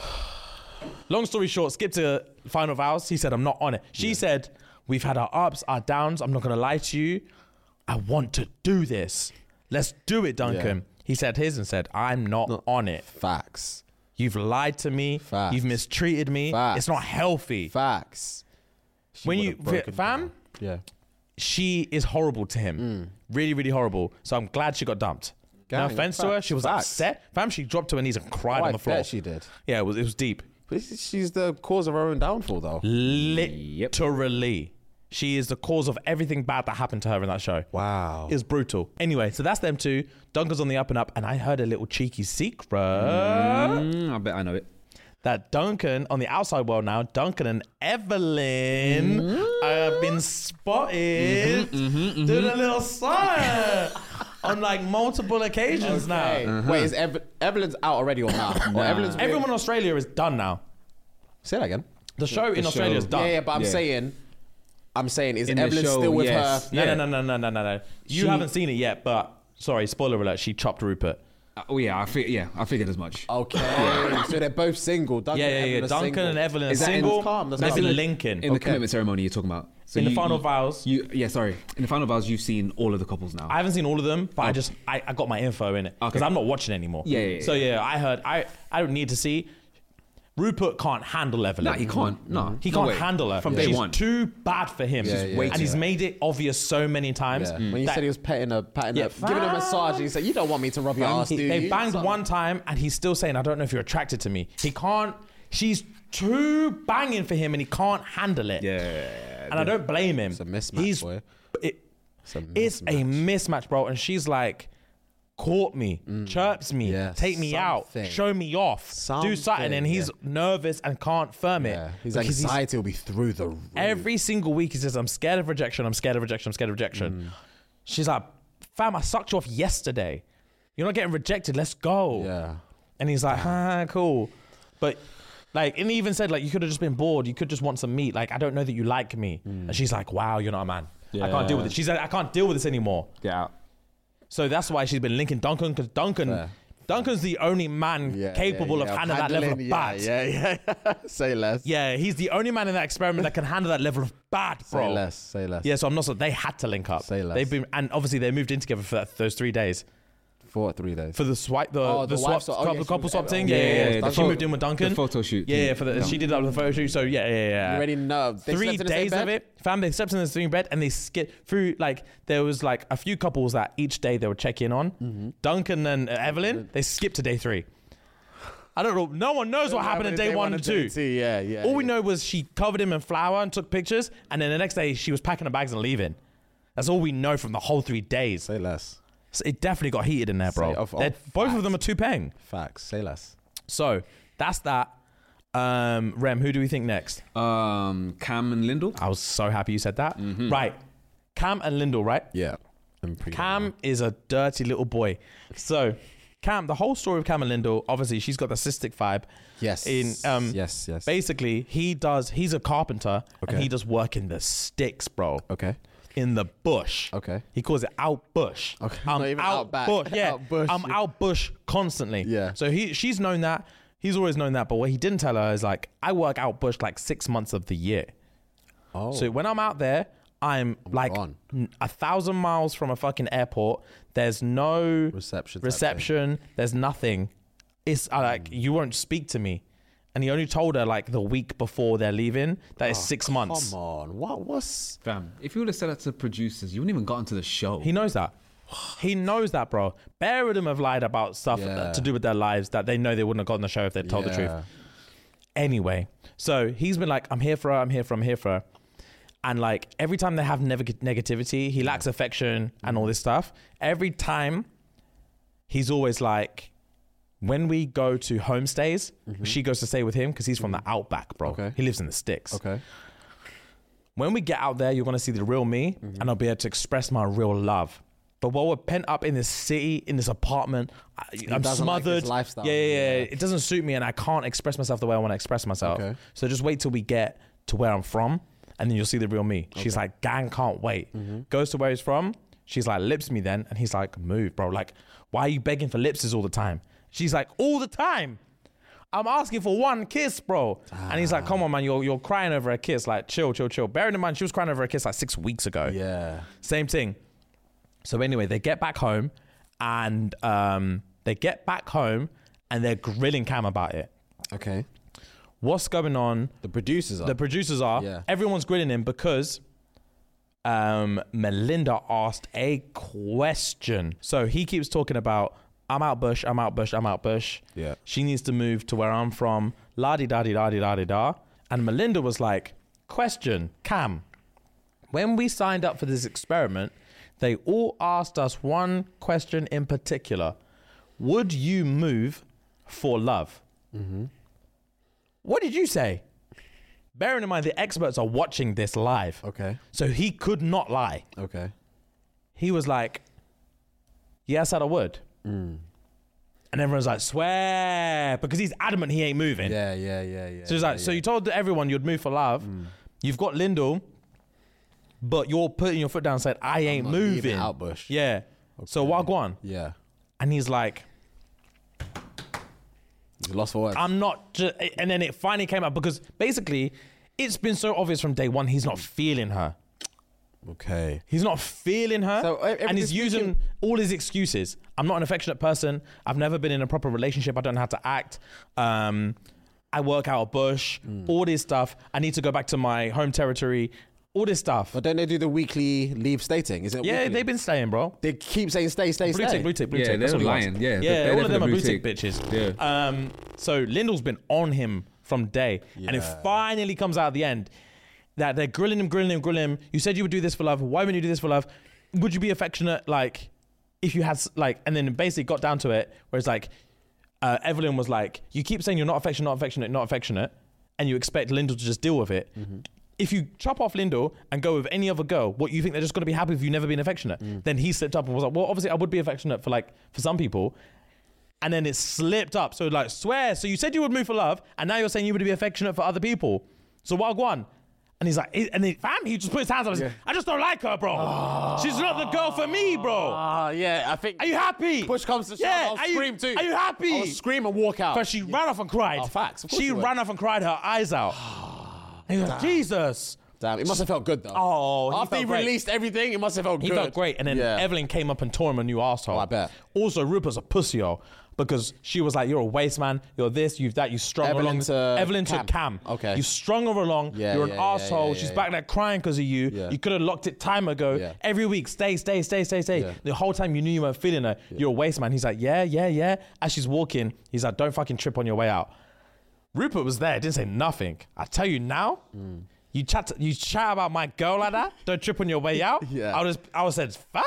long story short, skip to final vows. He said, I'm not on it. She said, we've had our ups, our downs. I'm not going to lie to you. I want to do this. Let's do it, Duncan. Yeah. He said his and said, I'm not on it. Facts. You've lied to me. Facts. You've mistreated me. Facts. It's not healthy. Facts. She When would've broken fam, down. Yeah. she is horrible to him. Really, really horrible. So I'm glad she got dumped. No Gang, offense to her. facts, She was facts. upset. Fam, she dropped to her knees and cried Oh, on I the floor. bet she did. Yeah, it was deep. But she's the cause of her own downfall, though. Literally. She is the cause of everything bad that happened to her in that show. Wow. It was brutal. Anyway, so that's them two. Duncan's on the up and up, and I heard a little cheeky secret I bet I know it. that Duncan, on the outside world now, Duncan and Evelyn have been spotted doing a little something on like multiple occasions now. Wait, is Evelyn's out already or not? Or Evelyn's Everyone in Australia is done now. Say that again. The show in Australia is show. done. Yeah, but I'm saying, is In the Evelyn show, still with yes. her? No. You haven't seen it yet, but sorry, spoiler alert, she chopped Rupert. I figured as much. Okay, so they're both single. Duncan and Evelyn are Duncan single. and Evelyn are Is that in- single. calm, that's Live calm. in Lincoln. In the commitment ceremony you're talking about. So In the final vows. In the final vows, you've seen all of the couples now. I haven't seen all of them, but I got my info in it because Okay. I'm not watching anymore. Yeah. So I heard I don't need to see. Rupert can't handle Evelyn. No, he can't. No, He no can't way. handle her. From day She's one. too bad for him. Yeah, yeah. And he's made it obvious so many times. Yeah. When you said he was patting her, Yeah, giving her a massage, he said, "You don't want me to rub your ass, do you?" They banged one time and he's still saying, I don't know if you're attracted to me. He can't, she's too banging for him and he can't handle it. Yeah. And I don't blame him. It's a mismatch, boy. It's a mismatch, bro. And she's like, court me, chirps me, Yeah, take me out, something. show me off, do something, and he's nervous and can't firm it. Yeah. His because anxiety will be through the roof. every single week he says, I'm scared of rejection, I'm scared of rejection, I'm scared of rejection. She's like, fam, I sucked you off yesterday. You're not getting rejected, let's go. Yeah. And he's like, cool. But like, and he even said, like, you could have just been bored, you could just want some meat. Like, I don't know that you like me. And she's like, wow, you're not a man. I can't deal with it. She's like, I can't deal with this anymore. Get out. So that's why she's been linking Duncan, because Duncan's the only man capable of handling that level of bad. Yeah. Say less. Yeah, he's the only man in that experiment that can handle that level of bad, bro. Say less. Yeah, so I'm not so they had to link up. Say less. They've been, and obviously they moved in together for those 3 days. For 3 days. For the swipe, the wife swap, swap. Oh, yeah, couple she swap was- thing. oh, Yeah. yeah. She moved in with Duncan. The photo shoot. Yeah, she did that with the photo shoot. So yeah. You already know. They 3 slept in the same days of bed? it, fam. They slept in the same bed and they skipped through. Like there was like a few couples that each day they would check in on. Duncan and Evelyn, they skipped to day 3. I don't know. No one knows what happened in day 1 and 2. Yeah. All we know was she covered him in flour and took pictures, and then the next day she was packing her bags and leaving. That's all we know from the whole 3 days. Say less. So it definitely got heated in there, bro. Both of them are 2 paying. Facts. Say less. So that's that. Rem, who do we think next? Cam and Lyndall. I was so happy you said that. Right. Cam and Lyndall, right? Yeah. Cam is a dirty little boy. So Cam, the whole story of Cam and Lyndall, obviously she's got the cystic vibe. Yes. Yes. Basically, he's a carpenter and he does work in the sticks, bro. Okay. In the bush. Okay. He calls it out bush. Okay. I'm Not even out out back. bush. Yeah. Out bush. I'm out bush constantly. Yeah. So she's known that. He's always known that. But what he didn't tell her is like, I work out bush like 6 months of the year. Oh. So when I'm out there, I'm like gone. 1,000 miles from a fucking airport. There's no reception. There's nothing. It's like, you won't speak to me. And he only told her like the week before they're leaving that it's 6 months. Come on. What's... Fam, if you would have said that to producers, you wouldn't even got into the show. He knows that. He knows that, bro. Bare of them have lied about stuff to do with their lives that they know they wouldn't have gotten the show if they'd told the truth. Anyway, so he's been like, I'm here for her. And like every time they have negativity, he lacks affection and all this stuff. Every time he's always like, when we go to homestays, she goes to stay with him because he's from the outback, bro. Okay. He lives in the sticks. Okay. When we get out there, you're going to see the real me and I'll be able to express my real love. But while we're pent up in this city, in this apartment, I'm doesn't like smothered. his lifestyle. Yeah. It doesn't suit me and I can't express myself the way I want to express myself. Okay. So just wait till we get to where I'm from and then you'll see the real me. Okay. She's like, gang, can't wait. Goes to where he's from. She's like, lips me then. And he's like, move, bro. Like, why are you begging for lipses all the time? She's like, all the time. I'm asking for one kiss, bro. And he's like, come on, man, you're crying over a kiss. Like, chill. Bearing in mind, she was crying over a kiss like 6 weeks ago. Yeah. Same thing. So anyway, they get back home and they're grilling Cam about it. Okay. What's going on? The producers are. Yeah. Everyone's grilling him because Melinda asked a question. So he keeps talking about, I'm out bush. Yeah. She needs to move to where I'm from. La-di-da-di-da-di-da-di-da. And Melinda was like, question, Cam, when we signed up for this experiment, they all asked us one question in particular. Would you move for love? What did you say? Bearing in mind, the experts are watching this live. Okay. So he could not lie. Okay. He was like, yes, I would. And everyone's like, swear, because he's adamant he ain't moving. Yeah. So he's like, so you told everyone you'd move for love. You've got Lyndall, but you're putting your foot down and said, I ain't not leaving moving. out bush. Yeah. So Wagwan. Yeah. And he's like, He's lost for words. I'm not just, and then it finally came out because basically it's been so obvious from day one, he's not feeling her. Okay. He's not feeling her, So, and he's using all his excuses. I'm not an affectionate person. I've never been in a proper relationship. I don't know how to act. I work out a bush. All this stuff. I need to go back to my home territory. All this stuff. But don't they do the weekly leave stating? Is it Yeah, weekly? they've been staying, bro. They keep saying stay. Blue tick. Yeah, That's they're what he wants. lying. Yeah, Yeah, they're all of them are blue tick. tick bitches. Yeah. So Lyndall's been on him from day. And it finally comes out at the end that they're grilling him. You said you would do this for love. Why wouldn't you do this for love? Would you be affectionate? Like, if you had like, and then basically got down to it where it's like, Evelyn was like, you keep saying you're not affectionate, and you expect Lyndall to just deal with it. If you chop off Lyndall and go with any other girl, what you think they're just going to be happy if you've never been affectionate? Then he slipped up and was like, well, obviously I would be affectionate for some people. And then it slipped up. So like, swear, so you said you would move for love, and now you're saying you would be affectionate for other people. So what, Guan? And he's like, he just put his hands on his, I just don't like her, bro. She's not the girl for me, bro. Yeah, I think. Are you happy? Push comes to shove, I'll scream too. Are you happy? I'll scream and walk out. But she ran off and cried. Oh, facts. Of course She she would. ran off and cried her eyes out. And he was like, Jesus. Damn, it must have felt good though. Oh, after he felt great. released everything, it must have felt He good. felt great. And then Evelyn came up and tore him a new asshole. Oh, I bet. Also, Rupert's a pussy, yo. Because she was like, you're a waste man, you're this, you've that, you strung her along. Evelyn to Cam. Okay. You strung her along, you're an asshole, she's back there crying because of you. Yeah. You could have locked it time ago. Yeah. Every week, stay. Yeah. The whole time you knew you weren't feeling her, you're a waste man. He's like, yeah. As she's walking, he's like, don't fucking trip on your way out. Rupert was there, didn't say nothing. I tell you now, you chat about my girl like that, don't trip on your way out. Yeah. I was said, fam.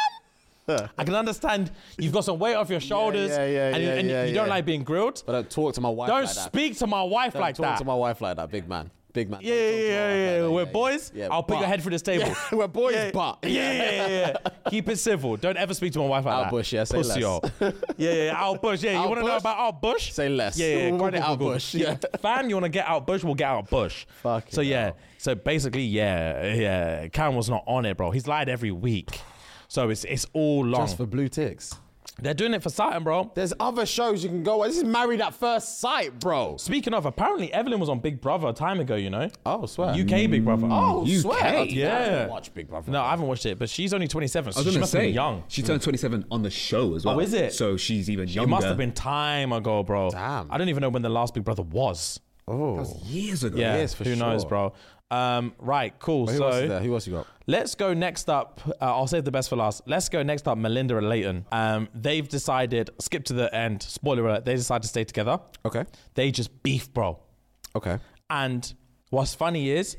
I can understand you've got some weight off your shoulders and you don't like being grilled. But don't talk to my wife Don't like that. speak to my wife like Don't talk that. to my wife like that, big man. Yeah. We're boys. Yeah, I'll put your head through this table. We're boys, but. Yeah. Keep it civil. Don't ever speak to my wife like that. Out bush, yeah, say Pussy, less. yo. Yeah, out bush. Yeah, you Out want to know bush? about out bush? Say less. Yeah, We'll get out cool. bush, yeah. Fam, you want to get out bush? We'll get out bush. Fucking So yeah. hell. So basically, yeah. Karen was not on it, bro. He's lied every week. So it's all long. Just for blue ticks. They're doing it for Saturn, bro. There's other shows you can go on. This is Married at First Sight, bro. Speaking of, apparently Evelyn was on Big Brother a time ago, you know? Oh, swear. UK Big Brother. Oh, UK? swear. I Yeah. haven't watched Big Brother. No, I haven't watched it, but she's only 27, so I was she gonna must have say, been young. she turned 27 on the show as well. Oh, is it? So she's even younger. It must have been time ago, bro. Damn. I don't even know when the last Big Brother was. Oh. That was years ago. Yeah, Yes, for who knows, sure. bro? Right, cool. Who else is there? Who else you got? Let's go next up. I'll save the best for last. Let's go next up, Melinda and Leighton. They've decided, skip to the end, spoiler alert, they decided to stay together. Okay. They just beef, bro. Okay. And what's funny is,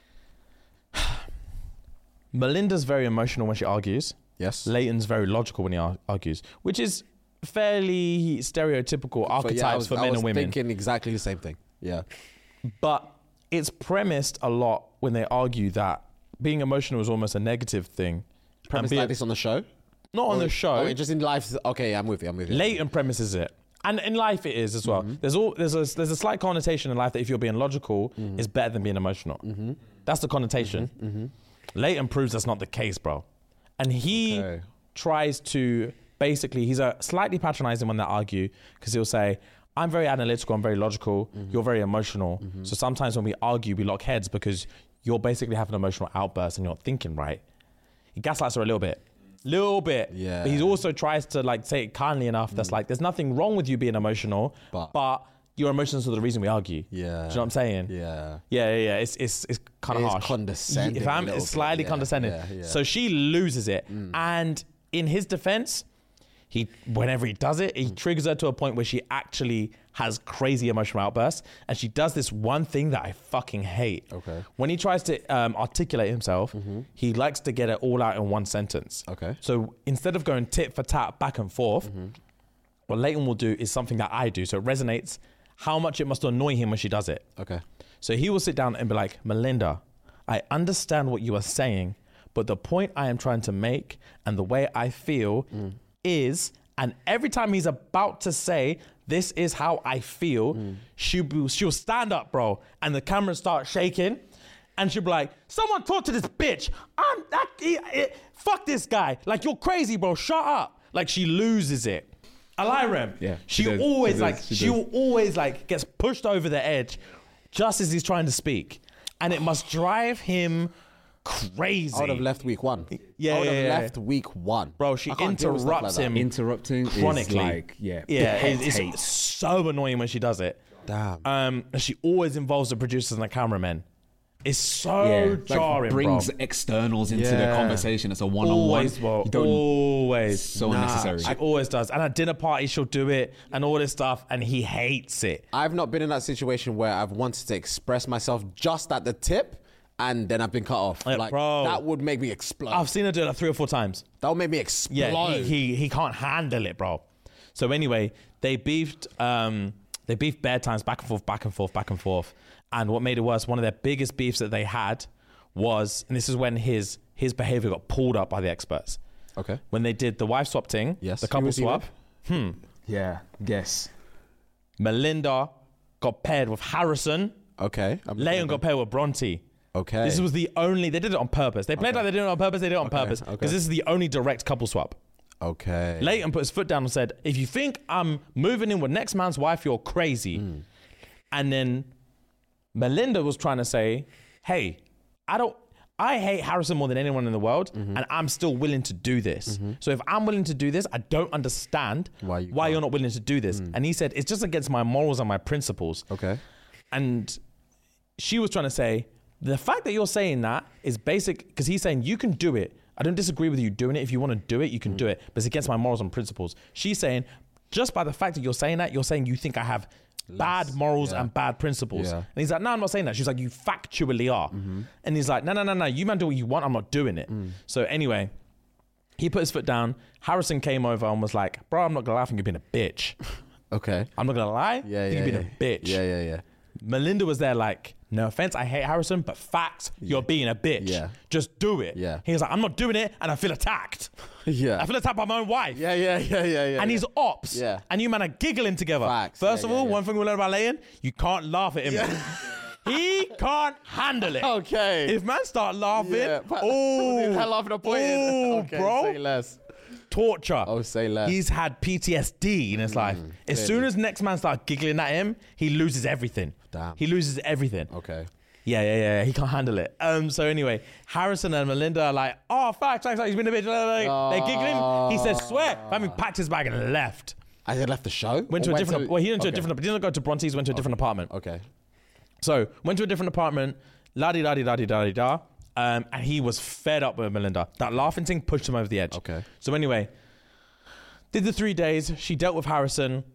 Melinda's very emotional when she argues. Yes. Leighton's very logical when he argues, which is fairly stereotypical archetypes for men and women. I was thinking exactly the same thing. Yeah. But it's premised a lot when they argue that being emotional is almost a negative thing. Premise like this on the show? Not on the show. Oh, just in life. Okay, I'm with you. Leighton premises it. And in life it is as well. There's a slight connotation in life that if you're being logical, is better than being emotional. That's the connotation. Leighton proves that's not the case, bro. And he tries to, basically, he's slightly patronizing when they argue, because he'll say, I'm very analytical, I'm very logical, you're very emotional. So sometimes when we argue, we lock heads because you're basically having an emotional outburst and you're not thinking right. He gaslights her a little bit. Yeah. But he also tries to like say it kindly enough that's like, there's nothing wrong with you being emotional, but your emotions are the reason we argue. Yeah. Do you know what I'm saying? Yeah. Yeah. It's kind of It is harsh. condescending a little It's slightly bit. condescending. Yeah. So she loses it. And in his defense, whenever he does it, he triggers her to a point where she actually has crazy emotional outbursts. And she does this one thing that I fucking hate. Okay. When he tries to articulate himself, he likes to get it all out in one sentence. Okay. So instead of going tit for tat back and forth, what Leighton will do is something that I do. So it resonates how much it must annoy him when she does it. Okay. So he will sit down and be like, Melinda, I understand what you are saying, but the point I am trying to make and the way I feel is, and every time he's about to say, this is how I feel, she'll stand up, bro, and the camera starts shaking, and she'll be like, someone talk to this bitch. Fuck this guy. Like, you're crazy, bro. Shut up. Like, she loses it. Alirem. Yeah, She does. always She does. always gets pushed over the edge just as he's trying to speak. And it must drive him crazy. I would have left week one. Yeah, I would have yeah. left week one. Bro, she I can't deal with stuff interrupts like that. him Interrupting chronically. is like, Yeah, it's it's so annoying when she does it. Damn. And she always involves the producers and the cameramen. It's so jarring, brings bro. externals into the Yeah. conversation. It's a one-on-one. Always, bro. You don't- Always. so unnecessary. She always does. And at dinner parties, she'll do it and all this stuff, and he hates it. I've not been in that situation where I've wanted to express myself just at the tip, and then I've been cut off. Like, bro, that would make me explode. I've seen her do it like 3 or 4 times. That would make me explode. Yeah, he can't handle it, bro. So anyway, they beefed bare times, back and forth. And what made it worse, one of their biggest beefs that they had was, and this is when his behavior got pulled up by the experts. Okay. When they did the wife swap thing, Yes. the couple Who was he swap, Yeah, guess. Melinda got paired with Harrison. Okay. Leighton got paired with Bronte. Okay. This was the only, they did it on purpose. They played like they did it on purpose, they did it on purpose. okay. Because this is the only direct couple swap. Okay. Leighton put his foot down and said, if you think I'm moving in with next man's wife, you're crazy. And then Melinda was trying to say, hey, I hate Harrison more than anyone in the world, and I'm still willing to do this. So if I'm willing to do this, I don't understand why you're not willing to do this. And he said, it's just against my morals and my principles. Okay. And she was trying to say, the fact that you're saying that is basic, because he's saying you can do it. I don't disagree with you doing it. If you want to do it, you can do it. But it's against my morals and principles. She's saying, just by the fact that you're saying that, you're saying you think I have bad morals and bad principles. Yeah. And he's like, no, I'm not saying that. She's like, you factually are. And he's like, no, you man do what you want. I'm not doing it. So anyway, he put his foot down. Harrison came over and was like, bro, I'm not going to lie. I think you're being a bitch. Okay. I'm not going to lie. Yeah, I think you're being a bitch. Yeah. Melinda was there like, no offense, I hate Harrison, but facts, you're being a bitch. Yeah. Just do it. Yeah. He was like, I'm not doing it, and I feel attacked. Yeah. I feel attacked by my own wife. Yeah. And he's ops. Yeah. And you man are giggling together. Facts. First Yeah, of all, yeah. one thing we learned about Leighton, you can't laugh at him. He can't handle it. Okay. If man start laughing, Hell laughing and pointing. oh, Okay, bro. say less. Torture. Oh, say less. He's had PTSD in his life. As soon as next man starts giggling at him, he loses everything. Damn. He loses everything. Okay. Yeah. He can't handle it. So anyway, Harrison and Melinda are like, oh, facts. He's been a bitch. They're giggling. He says, swear. Family packed his bag and left. I had left the show? Went to a different. Well, he went to a different. He didn't go to Bronte's. Went to a different apartment. Okay. So went to a different apartment. La-di-da-di-da-di-da-di-da. And he was fed up with Melinda. That laughing thing pushed him over the edge. Okay. So anyway, did the 3 days. She dealt with Harrison.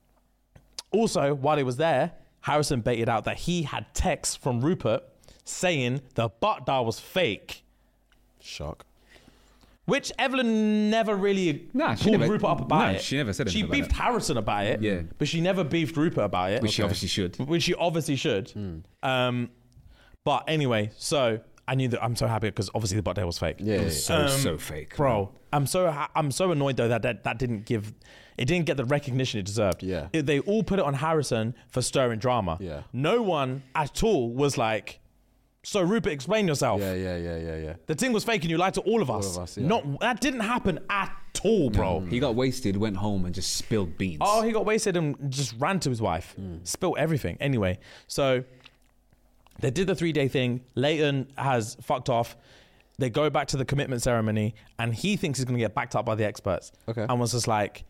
Also, while he was there, Harrison baited out that he had texts from Rupert saying the butt dial was fake. Shock. Which Evelyn never really pulled Rupert up about it. She never said anything She beefed about it. Harrison about it, Yeah. but she never beefed Rupert about it. Which she obviously should. Which she obviously should. But anyway, so I knew that. I'm so happy because obviously the butt dial was fake. Yeah. So fake. Bro, I'm so annoyed though that didn't get the recognition it deserved. Yeah. They all put it on Harrison for stirring drama. Yeah. No one at all was like, so Rupert, explain yourself. Yeah. The thing was fake and you lied to all of us. yeah. That didn't happen at all, bro. He got wasted, went home and just spilled beans. Oh, he got wasted and just ran to his wife. Spilt everything. Anyway, so they did the 3-day thing. Leighton has fucked off. They go back to the commitment ceremony and he thinks he's going to get backed up by the experts. Okay. And was just like,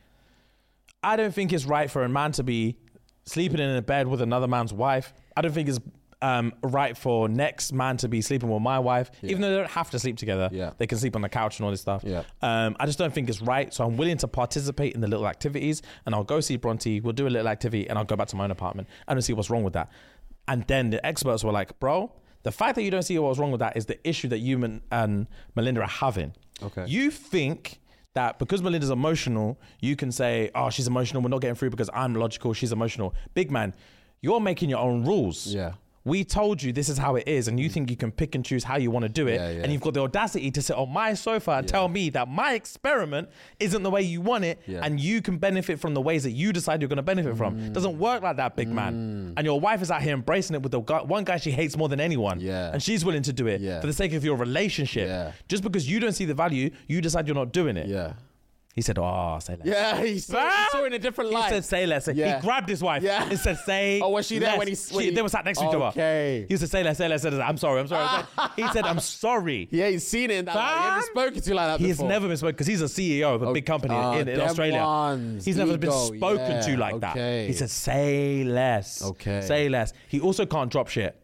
I don't think it's right for a man to be sleeping in a bed with another man's wife. I don't think it's right for next man to be sleeping with my wife, even though they don't have to sleep together. Yeah. They can sleep on the couch and all this stuff. Yeah. I just don't think it's right. So I'm willing to participate in the little activities and I'll go see Bronte. We'll do a little activity and I'll go back to my own apartment. I don't see what's wrong with that. And then the experts were like, bro, the fact that you don't see what's wrong with that is the issue that you and Melinda are having. Okay. You think that because Melinda's emotional, you can say, oh, she's emotional. We're not getting through because I'm logical. She's emotional. Big man, you're making your own rules. Yeah. We told you this is how it is, and you think you can pick and choose how you want to do it, Yeah. and you've got the audacity to sit on my sofa and tell me that my experiment isn't the way you want it, and you can benefit from the ways that you decide you're going to benefit from. It doesn't work like that, big man. And your wife is out here embracing it with the one guy she hates more than anyone, and she's willing to do it for the sake of your relationship. Yeah. Just because you don't see the value, you decide you're not doing it. Yeah. He said, oh, say less. Yeah, he saw it in a different light. He said, say less. Yeah. He grabbed his wife. Yeah. He said, say Oh, was she there less. when he- They were sat next to each other. Okay. He said, say less. He said, I'm sorry. He said, I'm sorry. Yeah, he's seen it in that light. He hasn't spoken to you like that He's before. never been spoken because he's a CEO of a big company in them Australia. ones. He's never been Ego, spoken to like that. okay. He said, say less. Okay. Say less. He also can't drop shit.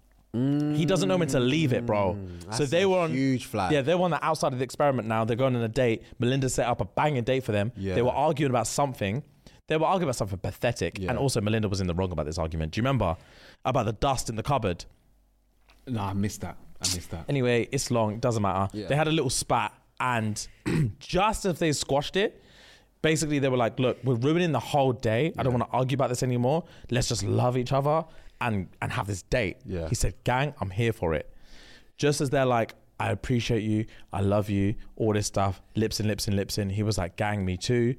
He doesn't know when to leave it, bro. So That's they a were on huge flag. Yeah, they were on the outside of the experiment now. They're going on a date. Melinda set up a banging date for them. Yeah. They were arguing about something. pathetic. Yeah. And also Melinda was in the wrong about this argument. Do you remember about the dust in the cupboard? No, I missed that. Anyway, it's long. Doesn't matter. Yeah. They had a little spat, and just as they squashed it, basically they were like, "Look, we're ruining the whole day. I don't want to argue about this anymore. Let's just love each other and have this date." Yeah. He said, "Gang, I'm here for it." Just as they're like, "I appreciate you. I love you." All this stuff. Lips in. He was like, "Gang, me too."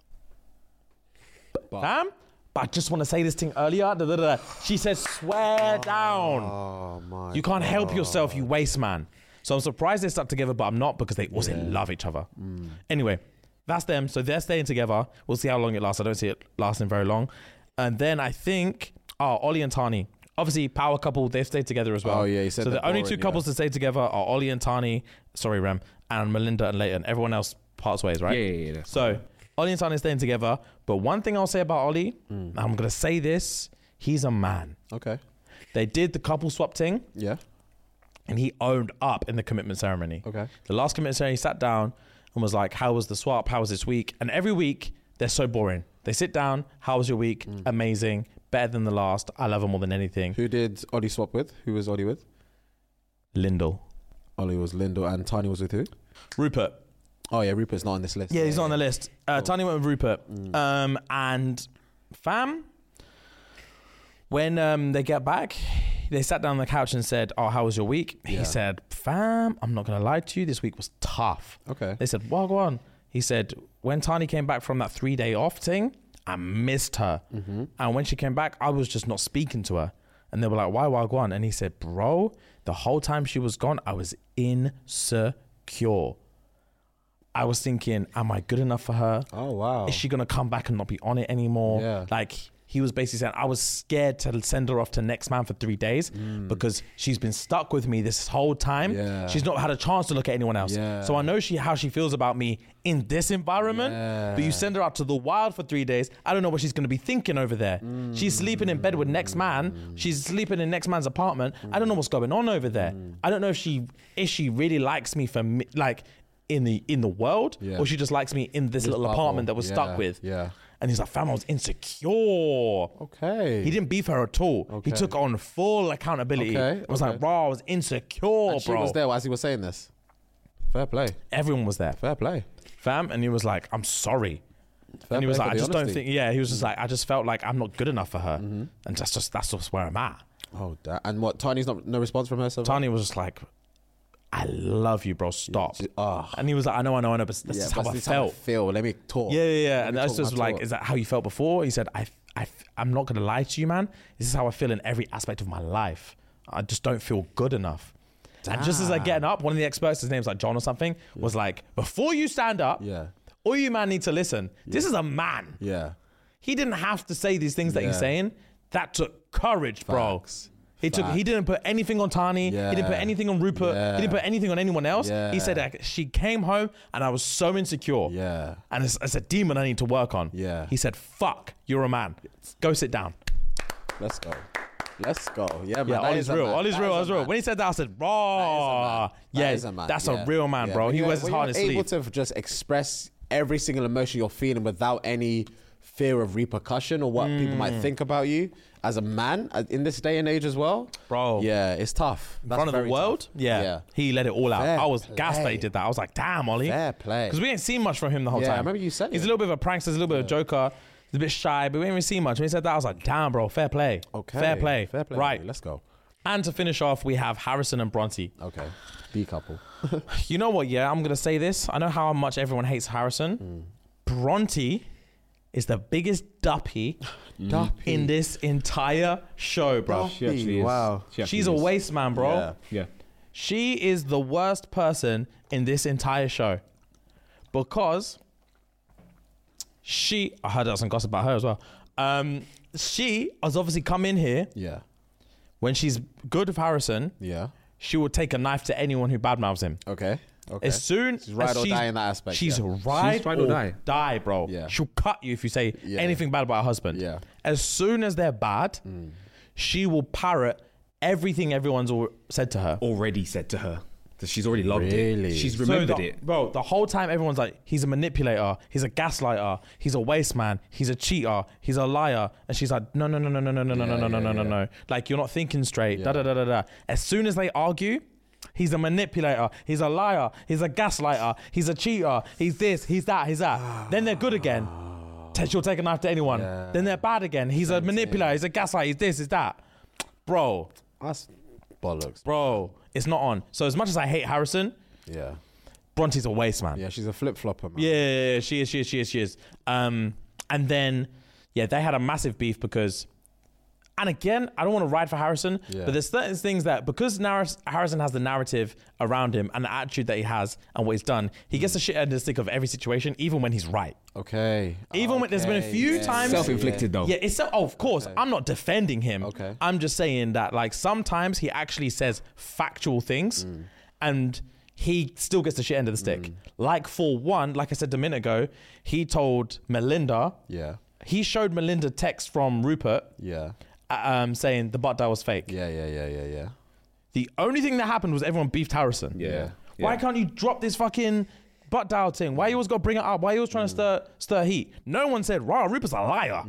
Fam? But I just want to say this thing earlier. She said, "Swear down." Oh my! You can't help yourself, you waste man. So I'm surprised they stuck together, but I'm not, because they also love each other. Anyway, that's them. So they're staying together. We'll see how long it lasts. I don't see it lasting very long. And then I think, Ollie and Tani. Obviously, power couple, they've stayed together as well. Oh, yeah, you said so that the only boring, two couples to stay together are Ollie and Tani, sorry, Rem, and Melinda and Leighton. Everyone else parts ways, right? Yeah. So Ollie and Tani are staying together. But one thing I'll say about Ollie, and I'm going to say this, he's a man. Okay. They did the couple swap thing. Yeah. And he owned up in the commitment ceremony. Okay. The last commitment ceremony, he sat down and was like, "How was the swap? How was this week?" And every week, they're so boring. They sit down, "How was your week?" Amazing. Better than the last. I love him more than anything. Who did Ollie swap with? Who was Ollie with? Lyndall. Ollie was Lyndall, and Tani was with who? Rupert. Oh yeah, Rupert's not on this list. Yeah, he's not on the list. Tani went with Rupert. And fam, when they get back, they sat down on the couch and said, "Oh, how was your week?" Yeah. He said, "Fam, I'm not going to lie to you. This week was tough." Okay. They said, "Well, go on." He said, "When Tani came back from that 3-day off thing, I missed her. And when she came back, I was just not speaking to her." And they were like, "Why, go on?" And he said, "Bro, the whole time she was gone, I was insecure. I was thinking, am I good enough for her? Oh wow. Is she going to come back and not be on it anymore?" Yeah. Like, he was basically saying, I was scared to send her off to Next Man for 3 days because she's been stuck with me this whole time. Yeah. She's not had a chance to look at anyone else. Yeah. So I know how she feels about me in this environment, but you send her out to the wild for 3 days. I don't know what she's going to be thinking over there. She's sleeping in bed with Next Man. She's sleeping in Next Man's apartment. I don't know what's going on over there. I don't know if she really likes me for me, like in the world, or she just likes me in this little bubble. apartment that we're stuck with. Yeah. And he's like, "Fam, I was insecure." Okay. He didn't beef her at all. Okay. He took on full accountability. Okay, It was okay. like, "Bro, I was insecure, And she bro." was there as he was saying this. Fair play. Everyone was there, Fair play. fam. And he was like, "I'm sorry." Fair And he was play like, for "I the just don't honesty. think." Yeah, he was just like, "I just felt like I'm not good enough for her," and that's just where I'm at. Oh, and what? Tani's no response from her. So far? Tani was just like, "I love you, bro. Stop." Oh. And he was like, I know, but this is how but I this is felt. feel. Let me talk. Yeah. And me I was talk just my like, talk. "Is that how you felt before?" He said, I'm not going to lie to you, man. This is how I feel in every aspect of my life. I just don't feel good enough." And just as they're getting up, one of the experts, his name's like John or something, was like, "Before you stand up, Yeah. all you man need to listen. This is a man. Yeah. He didn't have to say these things that he's Yeah. saying. That took courage, bro. Facts. He didn't put anything on Tani. Yeah. He didn't put anything on Rupert. Yeah. He didn't put anything on anyone else. Yeah. He said that she came home and I was so insecure. Yeah. And it's a demon I need to work on. Yeah. He said, "Fuck, you're a man. Go sit down." Let's go. Let's go. Yeah, man. Yeah, that Ollie's is a real. man. Ollie's That real. is a Ollie's real. man. When he said that, I said, "Raw." That Yeah, is a man. that's Yeah. a real man, Yeah. bro. When He you're- wears his when heart on his you're able sleeve. to just express every single emotion you're feeling without any fear of repercussion or what people might think about you as a man in this day and age as well. Bro. Yeah, it's tough. In front of the world, yeah, he let it all out. Fair I was gassed that play. he did that. I was like, "Damn, Ollie." Fair play. Because we ain't seen much from him the whole Yeah, time. I remember you said he's it. a little bit of a prankster, he's a little bit of a joker. He's a bit shy, but we ain't really seen much. When he said that, I was like, "Damn, bro, fair play." Okay. Fair play. Fair play. Right. Let's go. And to finish off, we have Harrison and Bronte. Okay. B couple. You know what? Yeah, I'm gonna say this. I know how much everyone hates Harrison. Bronte is the biggest duppy in this entire show, bro. She actually is. Wow. She actually She's a is. waste man, bro. Yeah. Yeah. She is the worst person in this entire show because I heard some gossip about her as well. She has obviously come in here Yeah. when she's good with Harrison. Yeah. She will take a knife to anyone who badmouths him. Okay. Okay. As soon She's ride as or she's, die in that aspect. she's yeah. ride, She's ride or die. bro. Yeah. She'll cut you if you say Yeah. anything bad about her husband. Yeah. As soon as they're bad, she will parrot everything everyone's said to her. Already said to her. She's already loved Really? it. She's So remembered it. Bro, the whole time everyone's like, he's a manipulator, he's a gaslighter, he's a waste man, he's a cheater, he's a liar. And she's like, no. Like, you're not thinking straight. Da da da da da. As soon as they argue, he's a manipulator, he's a liar, he's a gaslighter, he's a cheater, he's this, he's that, he's that. Then they're good again. She'll take a knife to anyone. Yeah. Then they're bad again. He's a manipulator, he's a gaslighter, he's this, he's that. Bro, That's bollocks. bro, it's not on. So as much as I hate Harrison, Yeah. Bronte's a waste man. Yeah, she's a flip-flopper, man. Yeah, she is. And then, yeah, they had a massive beef because, and again, I don't want to ride for Harrison, Yeah. but there's certain things that, because Harrison has the narrative around him and the attitude that he has and what he's done, he gets the shit end of the stick of every situation, even when he's right. Okay. Even when there's been a few times. Self-inflicted though. Yeah, it's of course. I'm not defending him. Okay. I'm just saying that, like, sometimes he actually says factual things, and he still gets the shit end of the stick. Like, for one, like I said a minute ago, he told Melinda. Yeah. He showed Melinda text from Rupert, Yeah. saying the butt dial was fake. Yeah. The only thing that happened was everyone beefed Harrison. Yeah. Why can't you drop this fucking butt dial thing? Why you always got to bring it up? Why you always trying to stir heat? No one said, "Rah, Rupert's a liar."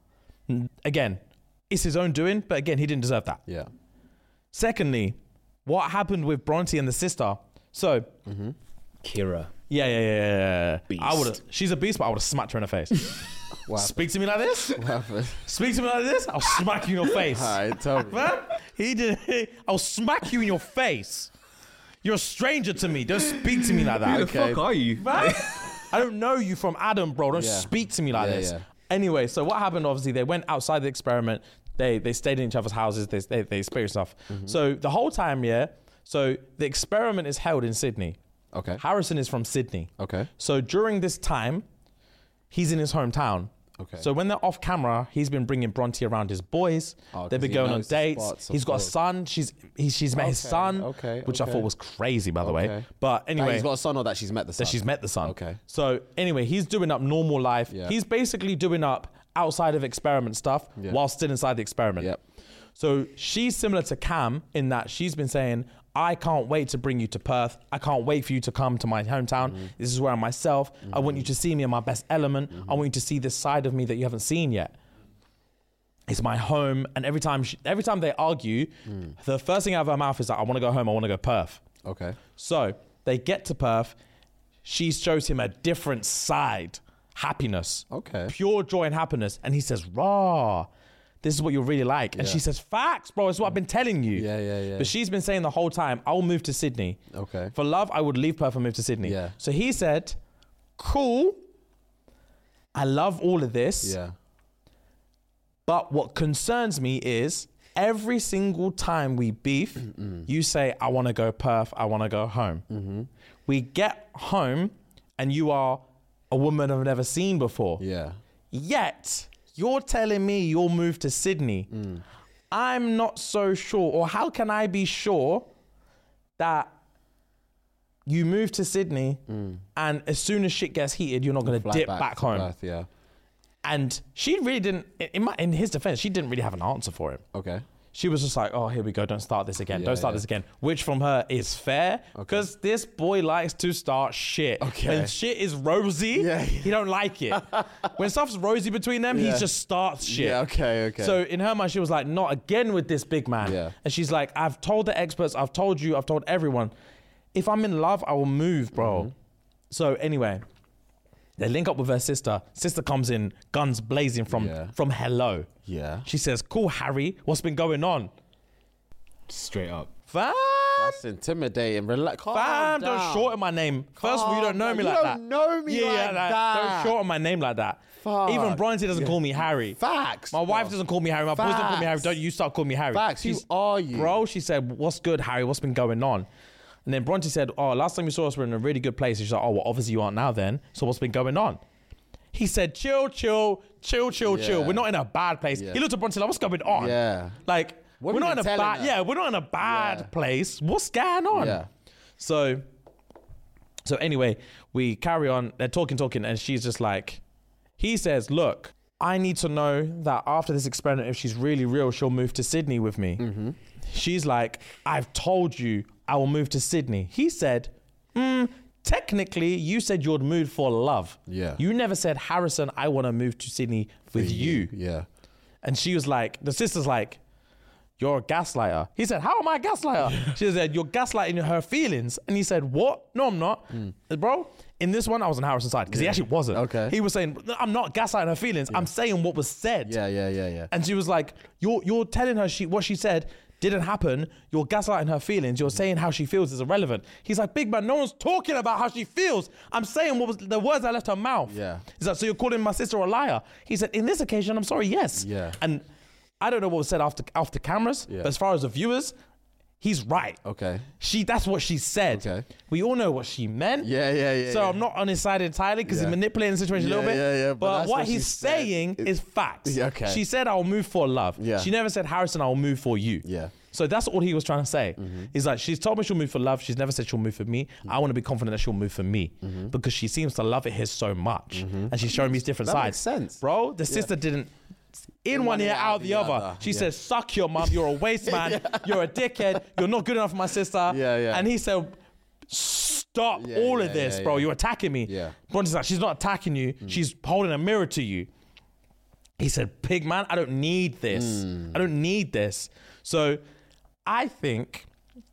Again, it's his own doing, but again, he didn't deserve that. Yeah. Secondly, what happened with Bronte and the sister? So, Kira. yeah. Beast. I would have. She's a beast, but I would have smacked her in the face. Speak to me like this. What happened? Speak to me like this. I'll smack you in your face. All right, tell me. Man, he did. I'll smack you in your face. You're a stranger to me. Don't speak to me like that. Who the Okay. fuck are you? Man, I don't know you from Adam, bro. Don't Yeah. speak to me like Yeah, this. yeah. Anyway, so what happened? Obviously, they went outside the experiment. They stayed in each other's houses. They experienced stuff. So the whole time, yeah. So the experiment is held in Sydney. Okay. Harrison is from Sydney. Okay. So during this time, he's in his hometown. Okay. So when they're off camera, he's been bringing Bronte around his boys. Oh, They've 'cause been he going on knows the dates. spots, of He's got a course. son. She's met his Okay, son, okay, which I okay. thought was crazy, by the way. Okay. But That anyway, he's got a son or that she's met the son? that she's met the son. Okay. So anyway, he's doing up normal life. Yeah. He's basically doing up outside of experiment stuff Yeah. while still inside the experiment. Yep. So she's similar to Cam in that she's been saying, I can't wait to bring you to Perth. I can't wait for you to come to my hometown. This is where I'm myself. I want you to see me in my best element. I want you to see this side of me that you haven't seen yet. It's my home. And every time they argue, the first thing out of her mouth is like, I want to go home. I want to go Perth. Okay. So they get to Perth. She shows him a different side. Happiness. Okay. Pure joy and happiness. And he says, rah, this is what you're really like. And she says, facts, bro. It's what I've been telling you. Yeah. But she's been saying the whole time, I will move to Sydney. Okay. For love, I would leave Perth and move to Sydney. Yeah. So he said, cool. I love all of this. Yeah. But what concerns me is every single time we beef, you say, I want to go Perth, I want to go home. We get home and you are a woman I've never seen before. Yeah. Yet, you're telling me you'll move to Sydney. I'm not so sure, or how can I be sure that you move to Sydney and as soon as shit gets heated, you're not going to Fly dip back to home? Perth, yeah. And she really didn't, in his defense, she didn't really have an answer for him. Okay. She was just like, oh, here we go. Don't start this again. Yeah, Don't start yeah. this again. Which from her is fair because this boy likes to start shit. Okay. When shit is rosy, Yeah. he don't like it. When stuff's rosy between them, he Yeah. just starts shit. Yeah, okay. So in her mind, she was like, not again with this big man. Yeah. And she's like, I've told the experts, I've told you, I've told everyone. If I'm in love, I will move, bro. So anyway, they link up with her sister. Sister comes in, guns blazing from hello. Yeah. She says, cool, Harry, what's been going on? Straight up. Fam, That's intimidating. Relax. fam, don't shorten my name. First of all, you don't know me like that. You don't know me like that. Don't shorten my name like that. Fuck. Even Bronte doesn't call me Harry. Facts. My wife doesn't call me Harry. My boys don't call me Harry. Facts. Don't you start calling me Harry. Facts. Who are you? Bro, she said, what's good, Harry? What's been going on? And then Bronte said, oh, last time you saw us, we're in a really good place. And she's like, oh, well, obviously you aren't now then. So what's been going on? He said, chill. Yeah. We're not in a bad place. Yeah. He looked at Bronte like, what's going on? Yeah. Like, What we're have not in you a been bad, telling her? we're not in a bad Yeah. place. What's going on? Yeah. So anyway, we carry on. They're talking, and she's just like, he says, look, I need to know that after this experiment, if she's really real, she'll move to Sydney with me. She's like, I've told you I will move to Sydney. He said, technically, you said you'd move for love. Yeah. You never said, Harrison, I want to move to Sydney with you. Yeah. And she was like, the sister's like, you're a gaslighter. He said, how am I a gaslighter? She said, you're gaslighting her feelings. And he said, what? No, I'm not. Bro, in this one, I was on Harrison's side because he actually wasn't. Okay. He was saying, I'm not gaslighting her feelings. I'm saying what was said. Yeah. And she was like, you're telling her what she said didn't happen. You're gaslighting her feelings. You're saying how she feels is irrelevant. He's like, big man, no one's talking about how she feels. I'm saying what was the words that left her mouth. Yeah. He's like, so you're calling my sister a liar? He said, in this occasion, I'm sorry, yes. Yeah. And I don't know what was said off the cameras, but as far as the viewers, he's right. Okay. That's what she said. Okay. We all know what she meant. Yeah. So I'm not on his side entirely because he's manipulating the situation a little bit. Yeah. But that's what she he's said. saying is facts. Yeah, okay. She said, I'll move for love. Yeah. She never said, Harrison, I'll move for you. Yeah. So that's all he was trying to say. He's like, she's told me she'll move for love. She's never said she'll move for me. I want to be confident that she'll move for me because she seems to love it here so much. And she's showing me different That sides. makes sense. Bro, the sister didn't. In one ear, out the other. She said, suck your mum. You're a waste man. You're a dickhead. You're not good enough for my sister. Yeah. And he said, stop all of this, bro. You're attacking me. Yeah. Bronte's like, she's not attacking you. She's holding a mirror to you. He said, pig man, I don't need this. I don't need this. So I think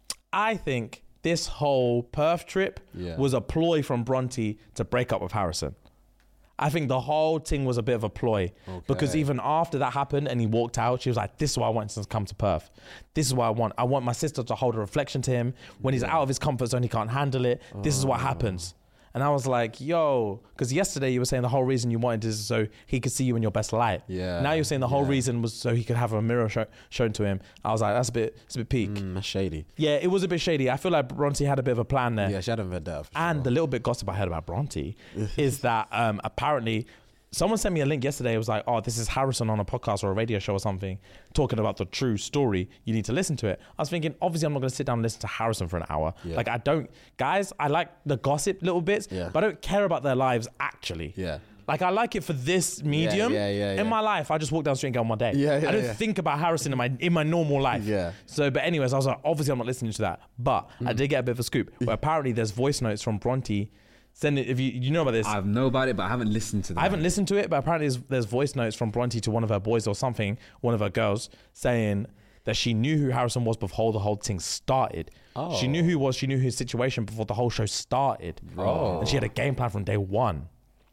this whole Perth trip was a ploy from Bronte to break up with Harrison. I think the whole thing was a bit of a ploy because even after that happened and he walked out, she was like, this is why I want him to come to Perth. This is what I want. I want my sister to hold a reflection to him. When he's out of his comfort zone, he can't handle it. This is what happens. And I was like, yo, because yesterday you were saying the whole reason you wanted is so he could see you in your best light. Yeah. Now you're saying the whole reason was so he could have a mirror shown to him. I was like, it's a bit peak. That's shady. Yeah, it was a bit shady. I feel like Bronte had a bit of a plan there. Yeah, she had a bit of. And the little bit gossip I heard about Bronte is that apparently someone sent me a link yesterday. It was like, oh, this is Harrison on a podcast or a radio show or something talking about the true story. You need to listen to it. I was thinking, obviously, I'm not going to sit down and listen to Harrison for an hour. Yeah. Like, I like the gossip little bits, but I don't care about their lives actually. Yeah. Like, I like it for this medium. Yeah. In my life, I just walk down the street and get on my day. Yeah, I don't think about Harrison in my normal life. Yeah. So, but anyways, I was like, obviously, I'm not listening to that. But I did get a bit of a scoop. But apparently, there's voice notes from Bronte. Send it if you know about this. I know about it, but I haven't listened to that. I haven't listened to it, but apparently there's voice notes from Bronte to one of her boys or something, one of her girls, saying that she knew who Harrison was before the whole thing started. Oh. She knew who he was, she knew his situation before the whole show started. Oh. And she had a game plan from day one.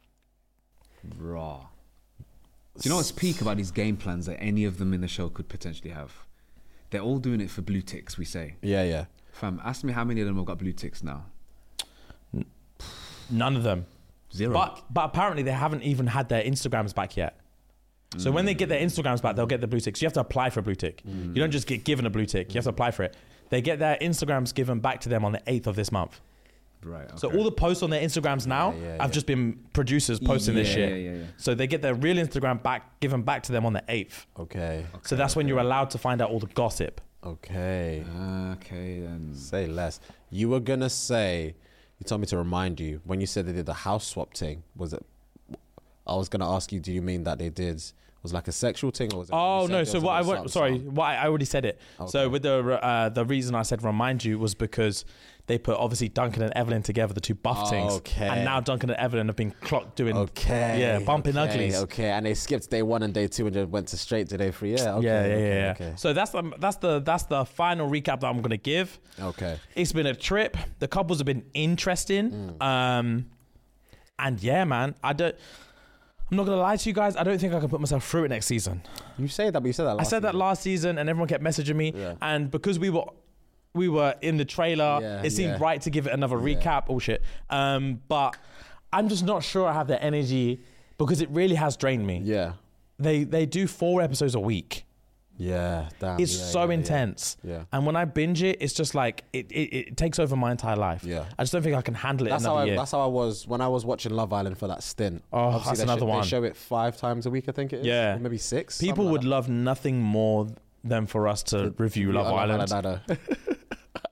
Raw. Do you know what's peak about these game plans that any of them in the show could potentially have? They're all doing it for blue ticks, we say. Yeah. Fam, ask me how many of them have got blue ticks now. None of them. 0. But apparently they haven't even had their Instagrams back yet. So when they get their Instagrams back, they'll get the blue ticks. You have to apply for a blue tick. You don't just get given a blue tick. You have to apply for it. They get their Instagrams given back to them on the 8th of this month. Right. Okay. So all the posts on their Instagrams now have just been producers posting this shit. Yeah. So they get their real Instagram given back to them on the 8th. Okay. So that's when you're allowed to find out all the gossip. Okay. Okay then. Say less. You were gonna say. You told me to remind you when you said they did the house swap thing. Was it? I was gonna ask you. Do you mean that they did? Was like a sexual thing, or was it? Oh no! So what I went? Sorry, I already said it. Okay. So with the reason I said remind you was because they put obviously Duncan and Evelyn together, the two buff things, Okay. and now Duncan and Evelyn have been clocked doing bumping uglies. Okay, and they skipped day 1 and day 2 and just went to straight to day 3. Yeah. Okay, Yeah. Okay. So that's the final recap that I'm gonna give. Okay. It's been a trip. The couples have been interesting. And yeah, man, I'm not gonna lie to you guys. I don't think I can put myself through it next season. You say that, but you said that last I said that season. last season, and everyone kept messaging me. Yeah. And because we were in the trailer, it seemed right to give it another recap. Oh shit. But I'm just not sure I have the energy because it really has drained me. Yeah. They do 4 episodes a week. Yeah. Damn. It's so intense. Yeah. And when I binge it, it's just like it takes over my entire life. Yeah. I just don't think I can handle it another year. That's how I was when I was watching Love Island for that stint. Oh, Obviously, that's they another one. They show it 5 times a week, I think it is. Yeah. Or maybe 6. People would love nothing more than for us to review Love Island.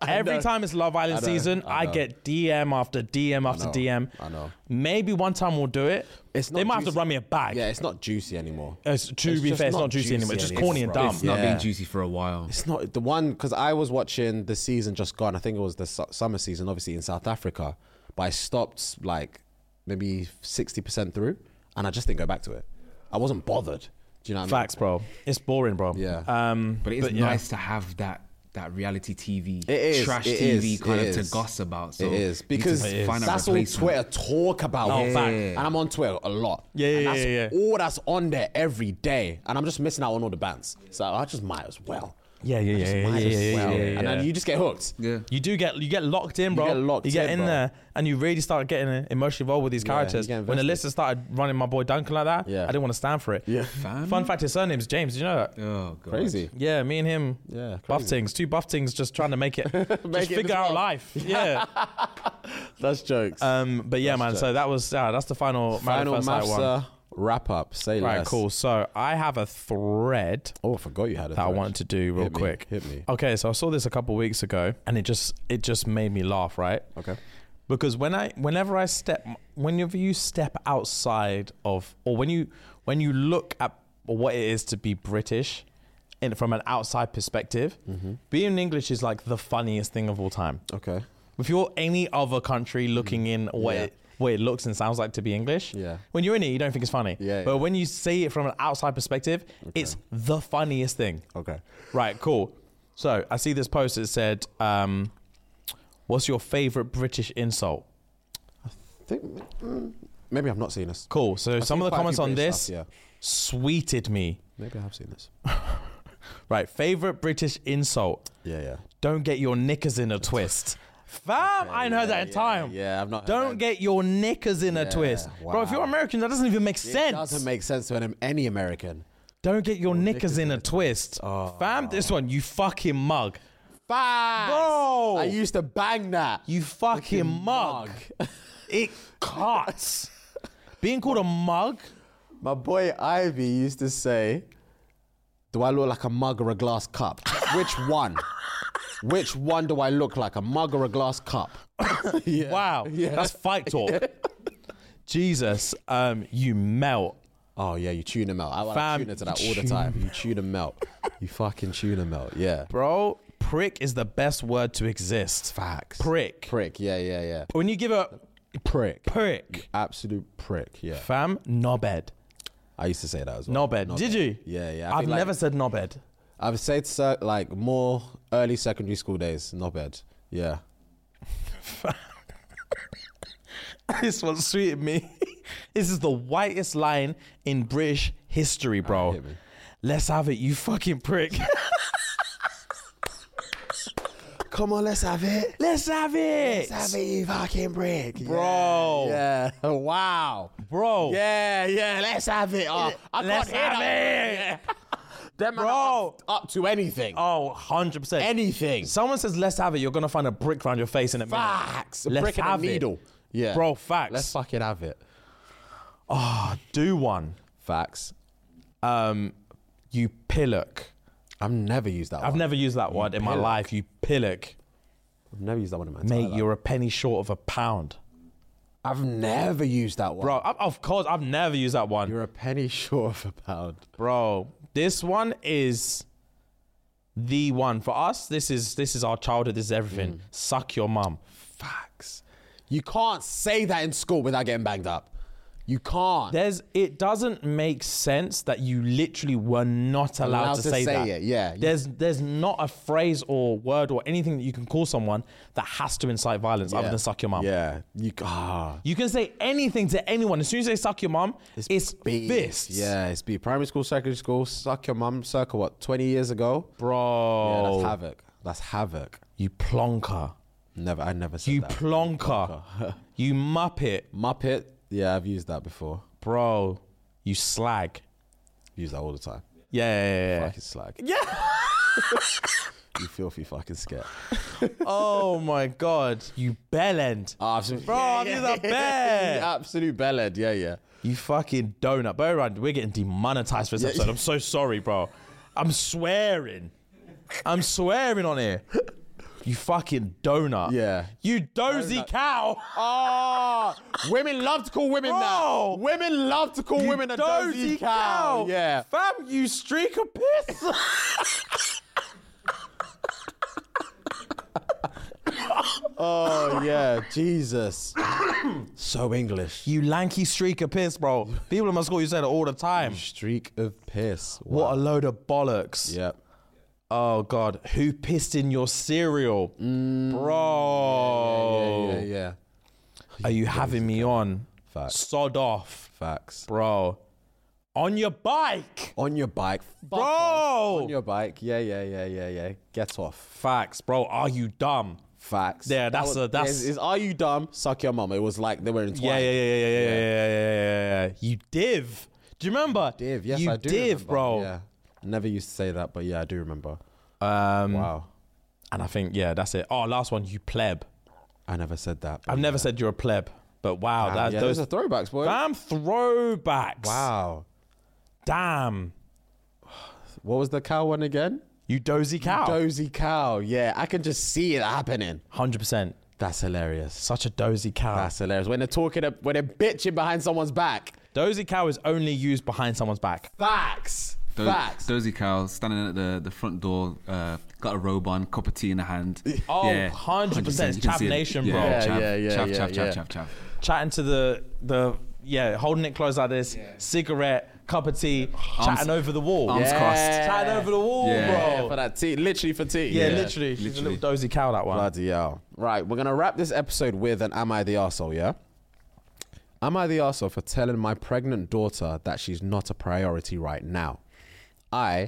Every time it's Love Island season, I get DM after DM after DM. I know. Maybe one time we'll do it. They might have to run me a bag. Yeah, it's not juicy anymore. To be fair, it's not juicy anymore. It's just corny and dumb. It's not been juicy for a while. It's not the one, because I was watching the season just gone. I think it was the summer season, obviously in South Africa. But I stopped like maybe 60% through, and I just didn't go back to it. I wasn't bothered. Do you know what I mean? Facts, bro. It's boring, bro. Yeah. But it is nice to have that reality TV, trash it TV is, kind it of to is. gossip about. So It is, because find a that's all replacement. Twitter talk about. Oh, fact. And I'm on Twitter a lot. Yeah, and yeah, that's yeah. all that's on there every day. And I'm just missing out on all the bands. So I just might as well. Yeah. And then you just get hooked. Yeah. You get locked in, bro. get locked you get in, in bro. there, and you really start getting emotionally involved with these characters. you get When the invested. listeners started running my boy Duncan like that, Yeah. I didn't want to stand for it. Yeah. Fun fact: his surname's James. Did you know that? Oh god. Crazy. Yeah, me and him. Yeah, buff crazy. things, two buff things, just trying to make it, just it in figure this out world. life. Yeah. That's jokes. But yeah, man. So that was that's the final Final First Light one. wrap up. Say Right, less. cool. So I have a thread Oh, I forgot you had a that I thread. wanted to do real Hit me, quick. hit me. Okay, so I saw this a couple weeks ago, and it just made me laugh, right? Okay. Because whenever you step outside of, or when you look at what it is to be British, from an outside perspective, being English is like the funniest thing of all time. Okay. If you're any other country looking in what it looks and sounds like to be English, Yeah. when you're in it, you don't think it's funny. Yeah, But yeah. when you see it from an outside perspective, it's the funniest thing. Okay. Right, cool. So I see this post that said, what's your favorite British insult? Maybe I've not seen this. Cool. So I've some seen of the quite a comments few on British this stuff, sweeted me. Maybe I have seen this. Right, favorite British insult. Yeah. Don't get your knickers in a twist. Fam, I ain't heard that in time. Yeah, I've not heard Don't that. get your knickers in a Yeah, twist. Bro, if you're wow. American, that doesn't even make It sense. doesn't make sense to any American. Don't get your knickers in a twist. Fam, this one, you fucking mug. Facts. Bro. I used to bang that. You fucking mug. It cuts. Being called a mug, My boy Ivy used to say, do I look like a mug or a glass cup? Which one? Which one do I look like, a mug or a glass cup? Yeah. wow, that's fight talk. Jesus, you melt. Oh, yeah, you tune them out. I Fam, tune into that you all the tune- time. You tune them out. You fucking tune them out. Yeah. Bro, prick is the best word to exist. Facts. Prick. Prick. Yeah. When you give a Prick. prick, Absolute prick. Yeah. fam, knobhead. I used to say that as well. Knobhead. Did you? Yeah. I I've think, like, never said knobhead. I've said like more early secondary school days. Not bad. Yeah. This one sweeted me. This is the whitest line in British history, bro. hit me. Let's have it, you fucking prick. Come on, let's have it. Let's have it. Let's have it, you fucking brick. Bro. Yeah. Wow. Bro. Yeah. Let's have it. Oh, I Let's can't hear have that. it. Them man Bro. are up to anything. Oh, 100%. Anything. Someone says, let's have it, you're going to find a brick around your face in a minute. Facts. A Let's brick and a have it. needle. Yeah. Bro, facts. Let's fucking have it. Do one. Facts. You pillock. I've never used that one. I've never used that one in my pillock. life. You pillock. I've never used that one in my entire Mate, life. you're a penny short of a pound. I've never used that one. Bro, of course, I've never used that one. You're a penny short of a pound. Bro, this one is the one. For us, this is our childhood. This is everything. Suck your mum. Facts. You can't say that in school without getting banged up. You can't. It doesn't make sense that you literally were not allowed to say that. it, yeah. There's not a phrase or word or anything that you can call someone that has to incite violence other than suck your mum. Yeah. You can say anything to anyone. As soon as they suck your mum, it's beef. fists. Yeah, it's beef. Primary school, secondary school, suck your mum circa, what, 20 years ago? Bro. Yeah, that's havoc. That's havoc. You plonker. I never said You that. plonker. You muppet. Muppet. Yeah, I've used that before. Bro, you slag. Use that all the time. Yeah. Fucking slag. Yeah. You filthy fucking scat. Oh my God. You bellend. Absolute, Bro, I've used that bad. Absolute bellend. Yeah. You fucking donut. Bro, we're getting demonetized for this episode. I'm so sorry, bro. I'm swearing on here. You fucking donut. Yeah. You dozy cow. Oh, women love to call women that. Women love to call women a dozy cow. Yeah. Fam, you streak of piss. Oh, yeah. Jesus. So English. You lanky streak of piss, bro. People in my school, you say that all the time. Streak of piss. What a load of bollocks. Yep. Oh, God. Who pissed in your cereal? Bro. Yeah. Are you having me on? Facts. Sod off. Facts. Bro. On your bike. On your bike. Bro. On your bike. Yeah. Get off. Facts, bro. Are you dumb? Facts. Yeah, that's Is are you dumb? Suck your mum. It was like they were entwined. Yeah. You div. Do you remember? Div. Yes, you I do. Div, remember. bro. Yeah. Never used to say that, but yeah, I do remember. Wow. And I think, yeah, that's it. Oh, last one. You pleb. I never said that. I've never said you're a pleb, but wow, those are throwbacks, boy. Damn throwbacks. Wow. Damn. What was the cow one again? You dozy cow. Dozy cow. Yeah, I can just see it happening. 100%. That's hilarious. Such a dozy cow. That's hilarious. When they're when they're bitching behind someone's back. Dozy cow is only used behind someone's back. Facts. Facts. Dozy cow standing at the front door, got a robe on, cup of tea in the hand. Oh, yeah, 100%. Chav Nation, bro. Chav. Chatting to the holding it close like this, cigarette, cup of tea, chatting over the wall. Arms crossed. Chatting over the wall, bro. For that tea. Literally for tea. Yeah, literally. She's a little dozy cow, that one. Bloody hell. Right, we're going to wrap this episode with an Am I the Arsehole, yeah? Am I the arsehole for telling my pregnant daughter that she's not a priority right now? I,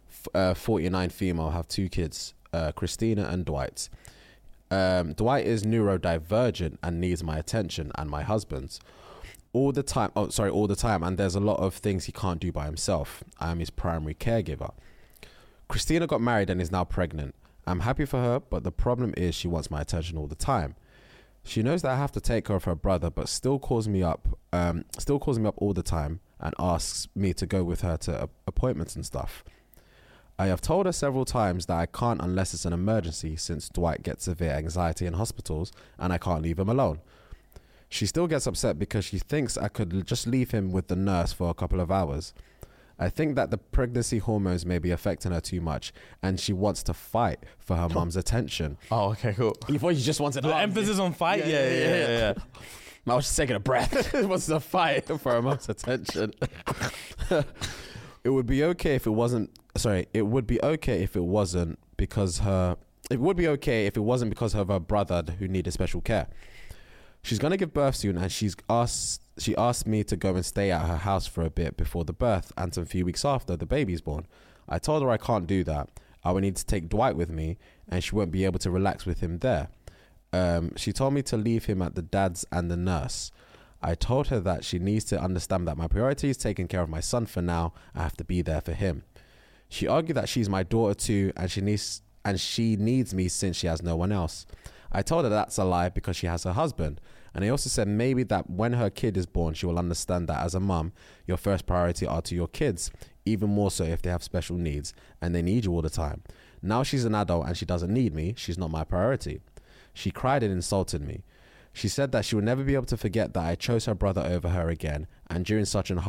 49 female, have 2 kids, Christina and Dwight. Dwight is neurodivergent and needs my attention and my husband's all the time, and there's a lot of things he can't do by himself. I am his primary caregiver. Christina got married and is now pregnant. I'm happy for her, but the problem is she wants my attention all the time. She knows that I have to take care of her brother, but still calls me up all the time and asks me to go with her to appointments and stuff. I have told her several times that I can't unless it's an emergency, since Dwight gets severe anxiety in hospitals and I can't leave him alone. She still gets upset because she thinks I could just leave him with the nurse for a couple of hours. I think that the pregnancy hormones may be affecting her too much and she wants to fight for her mum's attention. Oh, okay, cool. You thought you just wanted the emphasis on fight? Yeah. I was just taking a breath. It was a fight for her mum's attention. It would be okay if it wasn't because her brother who needed special care. She's going to give birth soon and she asked me to go and stay at her house for a bit before the birth and a few weeks after the baby's born. I told her I can't do that. I would need to take Dwight with me and she won't be able to relax with him there. She told me to leave him at the dad's and the nurse. I told her that she needs to understand that my priority is taking care of my son for now. I have to be there for him. She argued that she's my daughter too and she needs me since she has no one else. I told her that's a lie because she has her husband. And I also said maybe that when her kid is born, she will understand that as a mum, your first priority are to your kids, even more so if they have special needs and they need you all the time. Now she's an adult and she doesn't need me. She's not my priority. She cried and insulted me. She said that she would never be able to forget that I chose her brother over her again. And during such she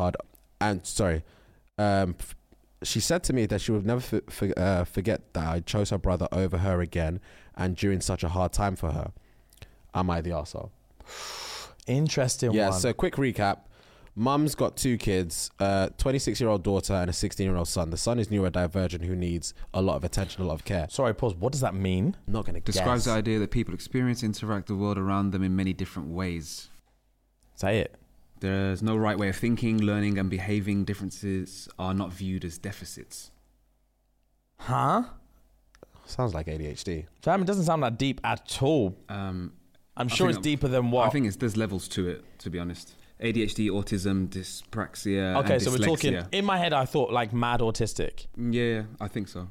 said to me that she would never forget that I chose her brother over her again and during such a hard time for her. Am I the arsehole? Interesting one. Yeah, so quick recap. Mum's got 2 kids, a 26-year-old daughter and a 16-year-old son. The son is neurodivergent who needs a lot of attention, a lot of care. Sorry, pause. What does that mean? I'm not going to guess. Describes the idea that people experience and interact the world around them in many different ways. Say it. There's no right way of thinking, learning and behaving. Differences are not viewed as deficits. Huh? Sounds like ADHD. Fam, it doesn't sound that deep at all. I'm sure it's deeper than what? I think there's levels to it, to be honest. ADHD, autism, dyspraxia, okay, and so dyslexia. we're talking, in my head I thought like mad autistic. Yeah, I think so.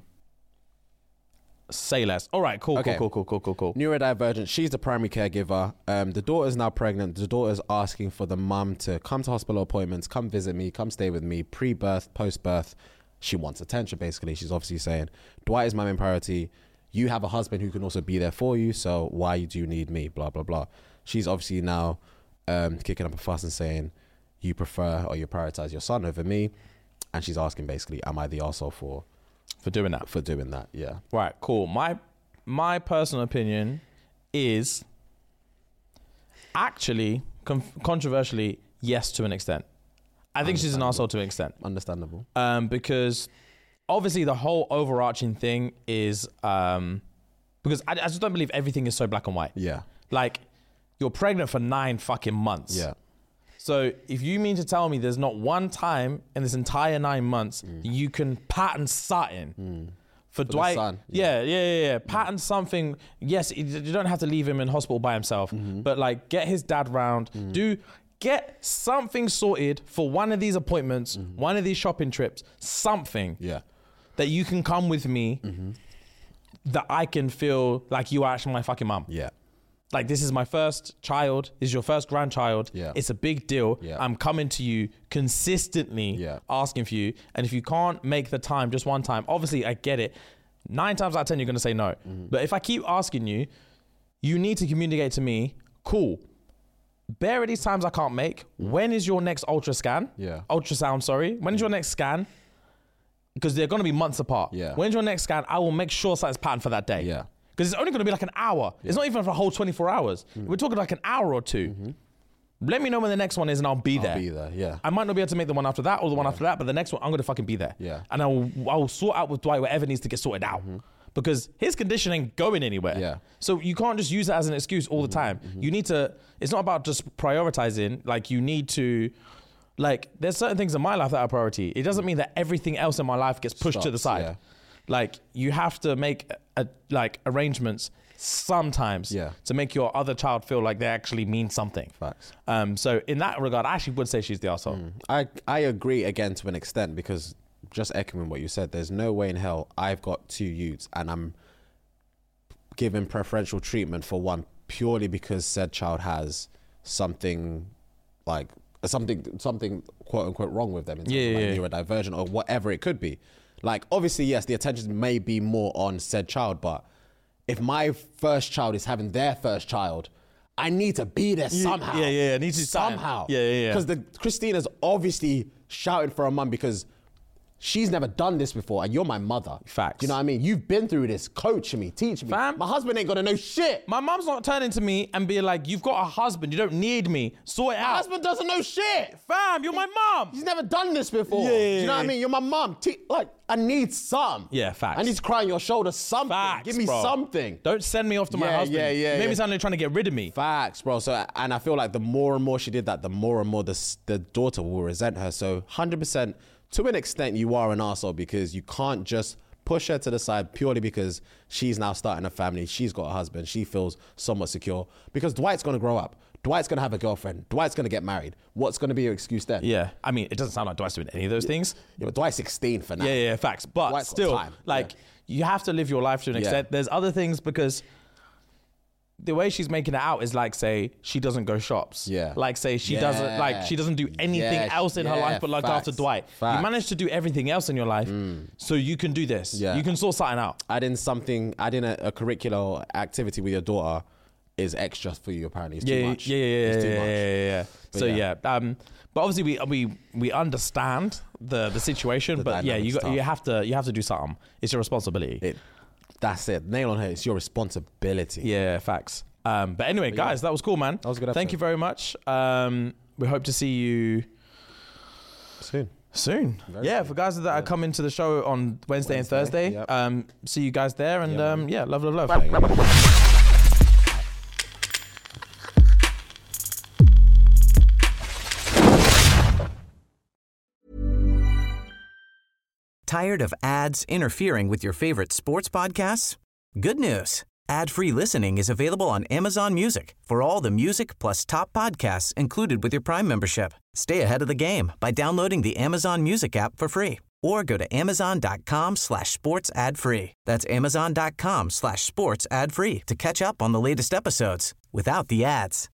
Say less. All right, cool. Neurodivergent, she's the primary caregiver. The daughter's now pregnant. The daughter's asking for the mum to come to hospital appointments, come visit me, come stay with me, pre-birth, post-birth. She wants attention, basically. She's obviously saying, Dwight is my main priority. you have a husband who can also be there for you, so why do you need me? Blah, blah, blah. She's obviously now kicking up a fuss and saying, you prefer or you prioritize your son over me. And she's asking basically, am I the arsehole for doing that? For doing that, yeah. Right, cool. My personal opinion is actually, controversially, yes to an extent. I think she's an arsehole to an extent. Understandable. Because obviously the whole overarching thing is because I just don't believe everything is so black and white. Yeah. Like, you're pregnant for 9 fucking months. Yeah. So if you mean to tell me there's not one time in this entire 9 months you can pattern something for Dwight, son, pattern something. Yes, you don't have to leave him in hospital by himself, but like get his dad round, get something sorted for one of these appointments, one of these shopping trips, something that you can come with me that I can feel like you are actually my fucking mum. Yeah. Like, this is my first child, this is your first grandchild. Yeah. It's a big deal. Yeah. I'm coming to you consistently asking for you. And if you can't make the time just one time, obviously I get it. 9 times out of 10, you're going to say no. But if I keep asking you, you need to communicate to me, cool. Bear these times I can't make. When is your next ultrasound, sorry. When is your next scan? Because they're going to be months apart. Yeah. When's your next scan? I will make sure something's patterned for that day. Yeah. Because it's only going to be like an hour. It's not even for a whole 24 hours. We're talking like an hour or two. Let me know when the next one is and I'll be there. I'll be there, yeah. I might not be able to make the one after that or the one after that, but the next one, I'm going to fucking be there. Yeah. And I'll sort out with Dwight whatever needs to get sorted out. Because his condition ain't going anywhere. Yeah. So you can't just use that as an excuse all the time. You need to, it's not about just prioritizing. Like, you need to, like, there's certain things in my life that are priority. It doesn't mean that everything else in my life gets pushed to the side. Yeah. Like, you have to make arrangements sometimes to make your other child feel like they actually mean something. Facts. So in that regard, I actually would say she's the arsehole. I agree again to an extent, because just echoing what you said, there's no way in hell I've got 2 youths and I'm giving preferential treatment for one purely because said child has something like something quote unquote wrong with them in terms of like neurodivergent or whatever it could be. Like, obviously, yes, the attention may be more on said child, but if my first child is having their first child, I need to be there somehow. I need to somehow. Yeah. Because Christina's obviously shouting for her mum because she's never done this before, and you're my mother. Facts. Do you know what I mean? You've been through this, coaching me, teaching me. Fam. My husband ain't gonna know shit. My mum's not turning to me and being like, you've got a husband, you don't need me, sort it out. My husband doesn't know shit. Fam, you're my mum. He's never done this before. Yeah. Do you know what I mean? You're my mum. Like, I need some. Yeah, facts. I need to cry on your shoulder, something. Facts, Give me bro. something. Don't send me off to my husband. Yeah. You made me sound like trying to get rid of me. Facts, bro. So, and I feel like the more and more she did that, the more and more the daughter will resent her. So 100%, to an extent, you are an arsehole, because you can't just push her to the side purely because she's now starting a family. She's got a husband. She feels somewhat secure, because Dwight's going to grow up. Dwight's going to have a girlfriend. Dwight's going to get married. What's going to be your excuse then? Yeah. I mean, it doesn't sound like Dwight's doing any of those things. Yeah, but Dwight's 16 for now. Yeah, facts. But Dwight's got still, time. like, you have to live your life to an extent. There's other things, because the way she's making it out is like, say, she doesn't go shops. Yeah. Like, say, she doesn't do anything else in her life but look after Dwight. Facts. You managed to do everything else in your life, so you can do this. Yeah. You can sort something out. Adding a curricular activity with your daughter is extra for you, apparently. It's too much. It's too much. Yeah. But So yeah. but obviously we understand the situation, The but yeah, dynamic's tough. you have to do something. It's your responsibility. That's it. Nail on her. It's your responsibility. Yeah, facts. But anyway, guys, that was cool, man. That was a good Thank episode. you very much. We hope to see you soon. Very Yeah, soon. for guys that are coming to the show on Wednesday and Thursday. Yep. See you guys there, and love. Tired of ads interfering with your favorite sports podcasts? Good news. Ad-free listening is available on Amazon Music for all the music plus top podcasts included with your Prime membership. Stay ahead of the game by downloading the Amazon Music app for free, or go to amazon.com/sports ad free. That's amazon.com/sports ad free to catch up on the latest episodes without the ads.